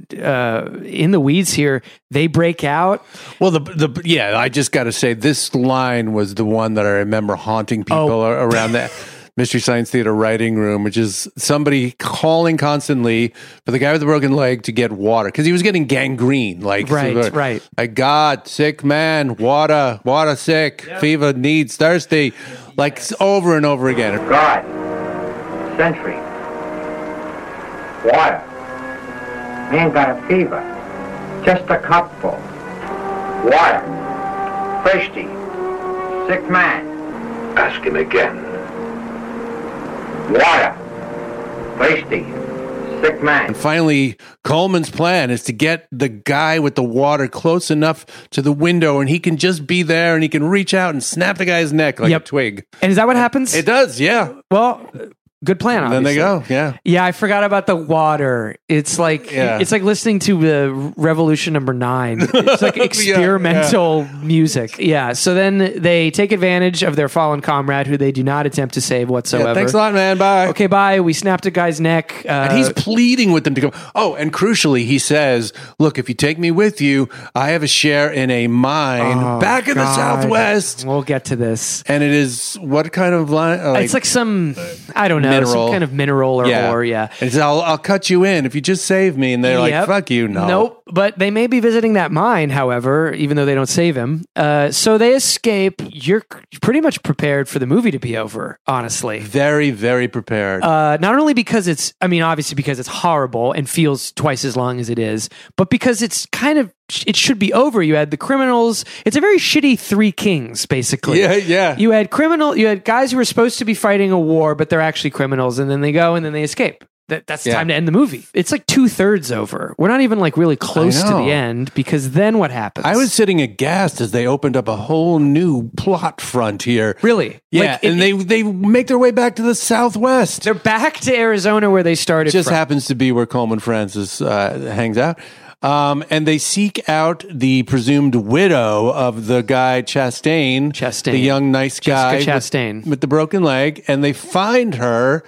uh, in the weeds here, they break out. Well, the the yeah, I just got to say this line was the one that I remember haunting people Oh. around that Mystery Science Theater writing room, which is somebody calling constantly for the guy with the broken leg to get water because he was getting gangrene. Like, Right, sort of, right. Like, God, sick man, water, water sick, fever needs, thirsty, like s- over and over again. Guard. Sentry. Water. Man got a fever. Just a cupful. Water. Thirsty. Sick man. Ask him again. Water. Thirsty. Sick man. And finally, Coleman's plan is to get the guy with the water close enough to the window, and he can just be there, and he can reach out and snap the guy's neck like Yep. a twig. And is that what happens? It does, yeah. Well, good plan. And then they obviously. go, yeah. Yeah, I forgot about the water. It's like Yeah. it's like listening to uh, Revolution Number Nine. It's like experimental music. Yeah. So then they take advantage of their fallen comrade, who they do not attempt to save whatsoever. Yeah, thanks a lot, man. Bye. Okay, bye. We snapped a guy's neck, uh, And he's pleading with them to go. Oh, and crucially, he says, "Look, if you take me with you, I have a share in a mine Oh, back in the God. Southwest." We'll get to this. And it is what kind of line? uh, it's like some I don't know, mineral. some kind of mineral or yeah. ore. Yeah. And he says, I'll, I'll cut you in if you just save me. And they're like, Yep. fuck you, no. Nope. But they may be visiting that mine, however, even though they don't save him. Uh, so they escape. You're c- pretty much prepared for the movie to be over, honestly. Very, very prepared. Uh, not only because it's, I mean, obviously because it's horrible and feels twice as long as it is, but because it's kind of, it should be over. You had the criminals. It's a very shitty Three Kings, basically. Yeah, yeah. You had criminal, you had guys who were supposed to be fighting a war, but they're actually criminals, and then they go and then they escape. that that's Yeah. time to end the movie. It's like two thirds over. We're not even like really close to know. the end because then what happens? I was sitting aghast as they opened up a whole new plot frontier. Really? Yeah, Like, it- and they they make their way back to the Southwest. They're back to Arizona where they started. Just from. happens to be where Coleman Francis uh, hangs out. Um, and they seek out the presumed widow of the guy Chastain, Chastain. the young nice guy Jessica with- Chastain. with the broken leg, and they find her.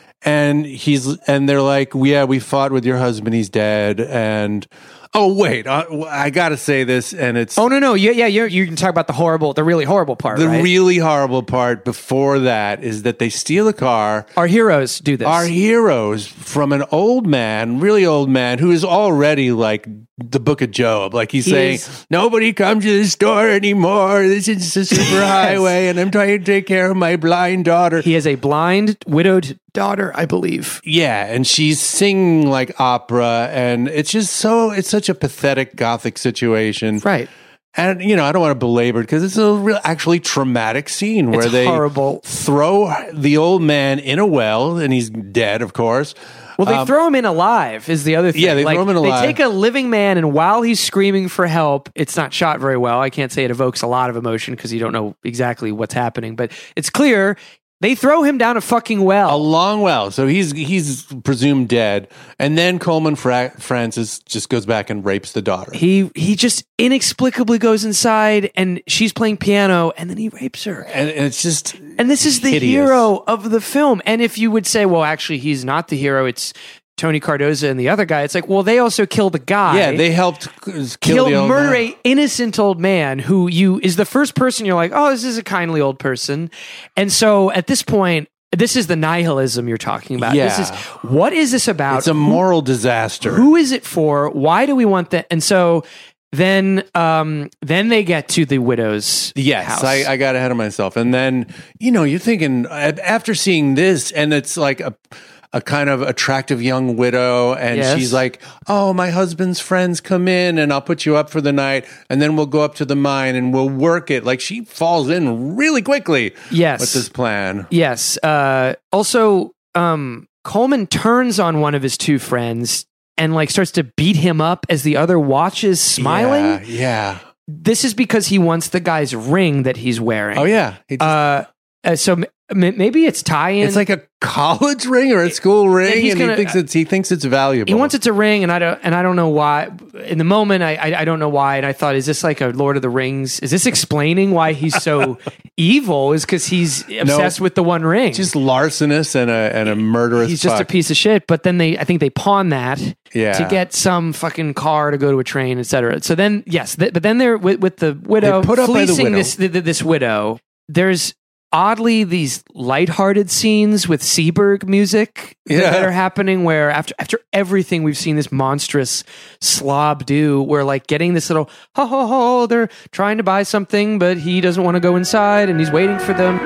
And he's and they're like, yeah, we fought with your husband. He's dead. And oh wait, uh, I got to say this. And it's Oh no no yeah yeah you're, you can talk about the horrible the really horrible part. the right? really horrible part. Before that is that they steal a car. Our heroes do this. Our heroes from an old man, really old man, who is already like the Book of Job. Like he's He saying, is- nobody comes to the store anymore. This is a super highway, and I'm trying to take care of my blind daughter. He has a blind widowed daughter, I believe. Yeah, and she's singing like opera, and it's just so it's such a pathetic gothic situation, right? And you know, I don't want to belabor it because it's a real, actually traumatic scene where It's they horrible. throw the old man in a well, and he's dead, of course. Well, they Um, throw him in alive is the other thing. Yeah, they like, throw him in alive. They take a living man, and while he's screaming for help, it's not shot very well. I can't say it evokes a lot of emotion because you don't know exactly what's happening, but it's clear they throw him down a fucking well. a long well, so he's he's presumed dead, and then Coleman Fra- Francis just goes back and rapes the daughter. He he just inexplicably goes inside, and she's playing piano, and then he rapes her. And, and it's just And this is the hideous. hero of the film. And if you would say, well, actually, he's not the hero, it's Tony Cardoza and the other guy. It's like, well, they also killed a guy. Yeah, they helped kill, kill, the old murder man. a innocent old man who you is the first person you're like, oh, this is a kindly old person. And so at this point, this is the nihilism you're talking about. This Yeah. is what is this about? It's a moral disaster. Who is it for? Why do we want that? And so then um then they get to the widow's Yes, house. I, I got ahead of myself. And then, you know, you're thinking a- after seeing this, and it's like a a kind of attractive young widow, and Yes. she's like, oh, my husband's friends come in and I'll put you up for the night, and then we'll go up to the mine and we'll work it. Like she falls in really quickly Yes. with this plan. Yes. Uh, also, um, Coleman turns on one of his two friends and like starts to beat him up as the other watches, smiling. Yeah, yeah. This is because he wants the guy's ring that he's wearing. Oh, yeah. He just- Uh, uh, so m- m- maybe it's tie-in. It's like a college ring or a school ring, he's and gonna- he thinks it's he thinks it's valuable. He wants it to ring, and I don't, and I don't know why. In the moment, I, I, I don't know why. And I thought, is this like a Lord of the Rings? Is this explaining why he's so evil? Is because he's obsessed with the One Ring? Just larcenous and a and a murderous. He's just a fuck. piece of shit. But then they, I think they pawn that Yeah. to get some fucking car to go to a train, et cetera. So then, yes, th- but then they're with, with the widow They're put up by the fleecing widow. this th- th- this widow. There's oddly these lighthearted scenes with Seberg music that- Yeah. that are happening where after after everything we've seen this monstrous slob do, we're like getting this little ho ho ho, they're trying to buy something, but he doesn't want to go inside and he's waiting for them.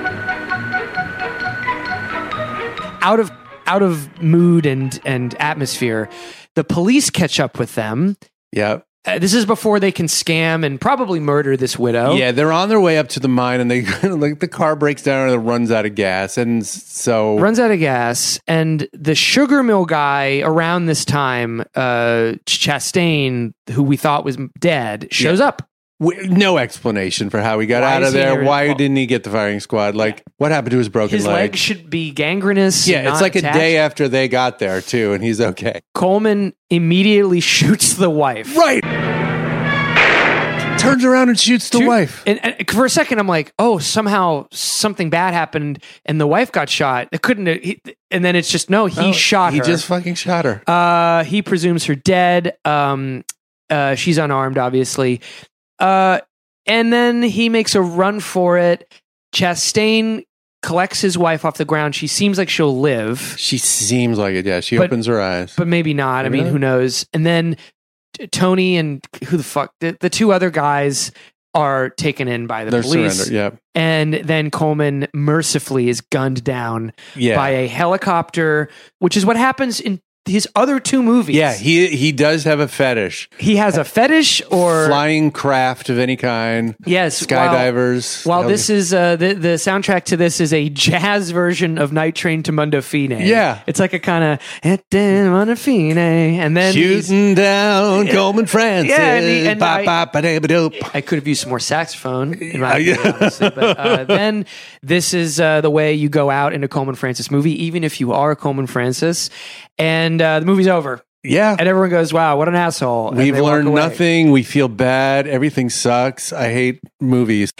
Out of out of mood and and atmosphere, the police catch up with them. Yeah. Uh, this is before they can scam and probably murder this widow. Yeah, they're on their way up to the mine, and they like the car breaks down and it runs out of gas, and so Runs out of gas, and the sugar mill guy around this time, uh, Chastain, who we thought was dead, shows Yeah. up. W- no explanation for how he got Why out is of he there. there? Why didn't he get the firing squad? Like, what happened to his broken His leg? leg should be gangrenous. Yeah, and it's not like attached. a day after they got there too, and he's okay. Coleman immediately shoots the wife. Right. Turns around and shoots the Shoot- wife. And, and for a second, I'm like, oh, somehow something bad happened, and the wife got shot. It couldn't. He, and then it's just no, he No, shot he her. just fucking shot her. Uh, he presumes her dead. Um, uh, she's unarmed, obviously. Uh, and then he makes a run for it. Chastain collects his wife off the ground. She seems like she'll live, She seems like it. Yeah, she But- opens her eyes. but maybe not. I Maybe mean, not. who knows? And then t- Tony and who the fuck the, the two other guys are taken in by the They're police. surrendered. Yeah. And then Coleman mercifully is gunned down Yeah. by a helicopter, which is what happens in his other two movies. Yeah, he he does have a fetish. He has a fetish or flying craft of any kind. Yes, skydivers. While, while this is uh, the the soundtrack to this is a jazz version of Night Train to Mundo Fine. Yeah, it's like a kind of Mundo Fine, and then shooting down Coleman Francis. Yeah, and, he, and bop, I, bop, ba-da-ba-doop. I could have used some more saxophone in my opinion, obviously, but uh, then this is uh, the way you go out in a Coleman Francis movie, even if you are a Coleman Francis. And uh, the movie's over. Yeah. And everyone goes, wow, what an asshole. And We've they walk learned away. nothing. We feel bad. Everything sucks. I hate movies.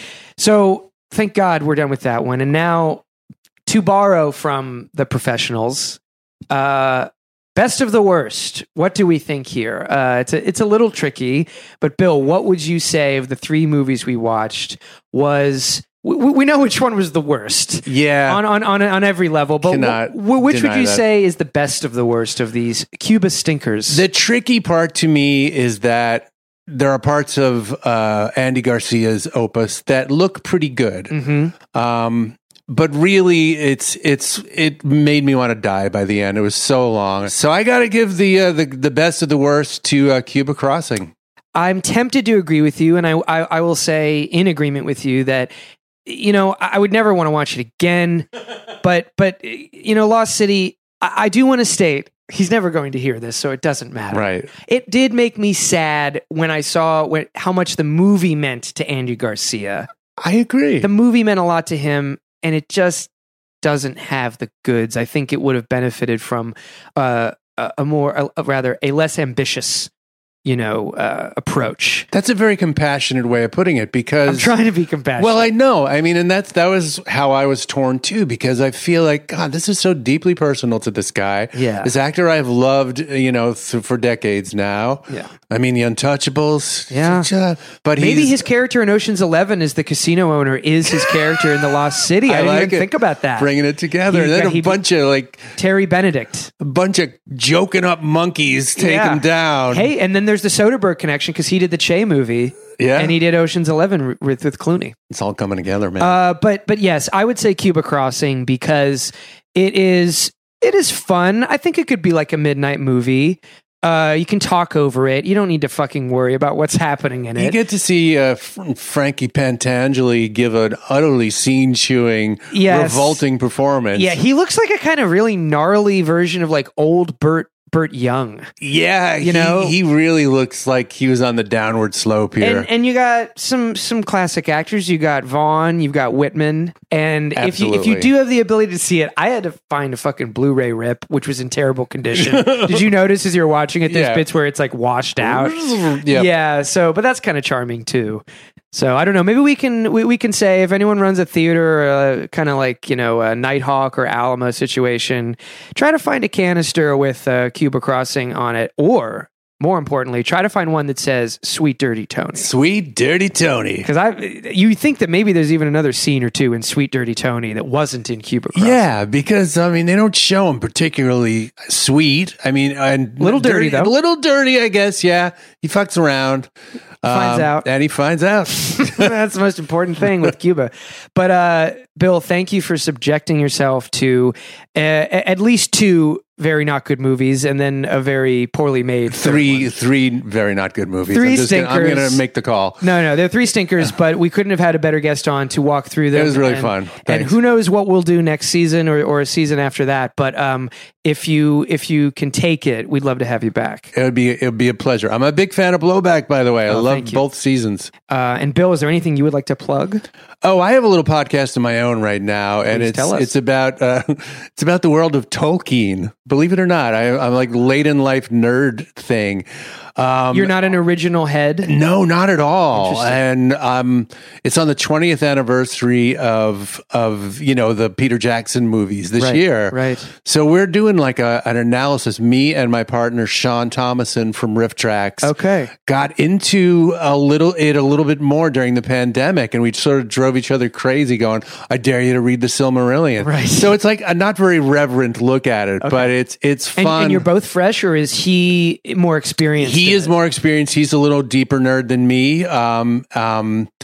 So thank God we're done with that one. And now to borrow from the professionals, uh, best of the worst. What do we think here? Uh, it's a, it's a little tricky, but Bill, what would you say of the three movies we watched was... We, we know which one was the worst. Yeah. On on on, on every level. But Cannot wh- which would deny you that. say is the best of the worst of these Cuba stinkers? The tricky part to me is that there are parts of uh, Andy Garcia's opus that look pretty good. Mm-hmm. Um, but really, it's it's it made me want to die by the end. It was so long. So I got to give the, uh, the the best of the worst to uh, Cuba Crossing. I'm tempted to agree with you, and I, I I will say in agreement with you that, you know, I would never want to watch it again. But but you know, Lost City, I, I do want to state he's never going to hear this, so it doesn't matter. Right. It did make me sad when I saw when, how much the movie meant to Andy Garcia. I agree. The movie meant a lot to him, and it just doesn't have the goods. I think it would have benefited from uh, a, a more, a, a rather, a less ambitious, you know, uh, approach. That's a very compassionate way of putting it, because I'm trying to be compassionate. Well, I know. I mean, and that's that was how I was torn too, because I feel like, God, this is so deeply personal to this guy. Yeah. This actor I've loved, you know, th- for decades now. Yeah. I mean, The Untouchables. Yeah. But maybe he's, his character in Ocean's Eleven as the casino owner is his character in The Lost City. I, I didn't like even it. think about that. Bringing it together. He- and then a he- bunch of like Terry Benedict. a bunch of joking up monkeys take Yeah. him down. Hey, and then there's the Soderbergh connection because he did the Che movie. Yeah. And he did Ocean's Eleven with, with Clooney. It's all coming together, man. Uh, but but yes, I would say Cuba Crossing because it is it is fun. I think it could be like a midnight movie. Uh, you can talk over it. You don't need to fucking worry about what's happening in You it. get to see uh, F- Frankie Pantangeli give an utterly scene-chewing, Yes. revolting performance. Yeah, he looks like a kind of really gnarly version of like old Burt Burt Young. Yeah, You he, know? he really looks like he was on the downward slope here. And, and you got some some classic actors. You got Vaughn. You've got Whitman. And if you if you Absolutely. do have the ability to see it, I had to find a fucking Blu-ray rip, which was in terrible condition. Did you notice as you're watching it, there's Yeah. bits where it's like washed out? Yep. Yeah. So, but that's kind of charming too. So I don't know. Maybe we can we, we can say if anyone runs a theater, uh, kind of like you know a Nighthawk or Alamo situation, try to find a canister with uh, Cuba Crossing on it, or more importantly, try to find one that says "Sweet Dirty Tony." Sweet Dirty Tony. Because I, you think that maybe there's even another scene or two in Sweet Dirty Tony that wasn't in Cuba Crossing. Yeah, because I mean they don't show him particularly sweet. I mean, and Little dirty, though. a little dirty, I guess. Yeah, he fucks around. Finds Um, out. and he finds out. That's the most important thing with Cuba. But uh, Bill, thank you for subjecting yourself to uh, at least two very not good movies, and then a very poorly made third Three, one. three very not good movies. Three I'm just gonna, I'm stinkers. going to make the call. No, no, they're three stinkers, but we couldn't have had a better guest on to walk through them. It was really and, fun. And Thanks. who knows what we'll do next season or, or a season after that. But um, if you if you can take it, we'd love to have you back. It would be it would be a pleasure. I'm a big fan of Blowback, by the way. I Oh, love thank you. both seasons. Uh, and Bill, is there anything you would like to plug? Oh, I have a little podcast of my own right now, and Please it's tell us. it's about uh, it's about the world of Tolkien. Believe it or not, I, I'm like late in life nerd thing. Um, You're not an original head? No, not at all. Interesting. And um, it's on the twentieth anniversary of of you know the Peter Jackson movies this Right, year. right. So we're doing like a, an analysis. Me and my partner Sean Thomason from Riff Tracks. Okay. Got into a little it a little bit more during the pandemic, and we sort of drove each other crazy, going, "I dare you to read the Silmarillion." Right. So it's like a not very reverent look at it, but it's it's And, fun. and you're both fresh, or is he more experienced? He in is it? more experienced. He's a little deeper nerd than me. Um, um,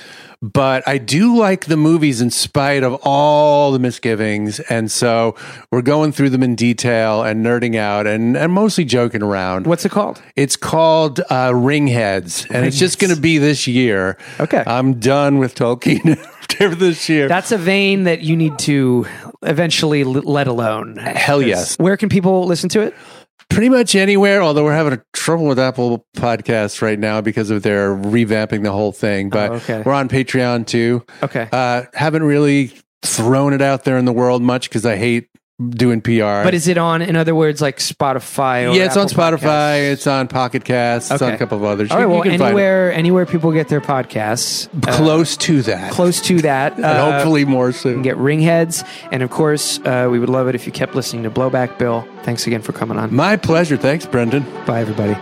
but I do like the movies in spite of all the misgivings. And so we're going through them in detail and nerding out and, and mostly joking around. What's it called? It's called uh, Ringheads, and it's just going to be this year. Okay. I'm done with Tolkien after this year. That's a vein that you need to eventually l- let alone. Hell yes. Where can people listen to it? Pretty much anywhere, although we're having a trouble with Apple Podcasts right now because of their revamping the whole thing. But Oh, okay. we're on Patreon too. Okay. Uh, haven't really thrown it out there in the world much because I hate doing P R. But is it on, in other words, like Spotify? Or yeah, it's on Apple Spotify. Podcasts? It's on Pocket Casts. It's Okay. on a couple of others. All right. You- Well, you can find anywhere, anywhere people get their podcasts, it. close to that. close to that, And hopefully more you soon. can get Ringheads, and of course, uh, we would love it if you kept listening to Blowback Bill. Thanks again for coming on. My pleasure. Thanks, Brendan. Bye, everybody.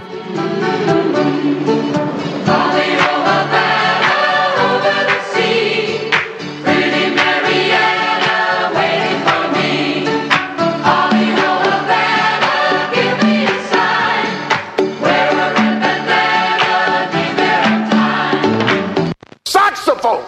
Saxophone!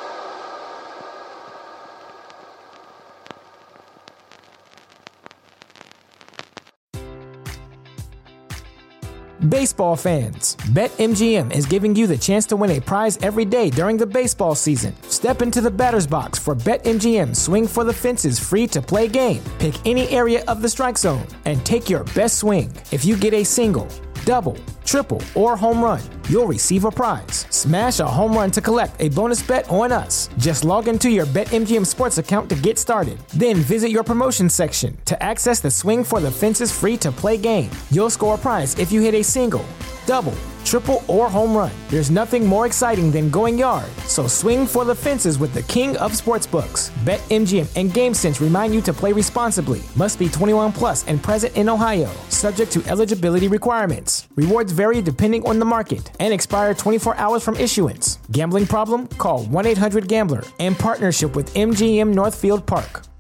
Baseball fans, BetMGM is giving you the chance to win a prize every day during the baseball season. Step into the batter's box for BetMGM Swing for the Fences free-to-play game. Pick any area of the strike zone and take your best swing. If you get a single, double, triple, or home run, you'll receive a prize. Smash a home run to collect a bonus bet on us. Just log into your BetMGM Sports account to get started. Then visit your promotion section to access the Swing for the Fences free-to-play game. You'll score a prize if you hit a single, double, triple, or home run. There's nothing more exciting than going yard, so swing for the fences with the king of sportsbooks. BetMGM and GameSense remind you to play responsibly. Must be twenty-one plus and present in Ohio, subject to eligibility requirements. Rewards vary depending on the market and expire twenty-four hours from issuance. Gambling problem? Call one eight hundred gambler in partnership with M G M Northfield Park.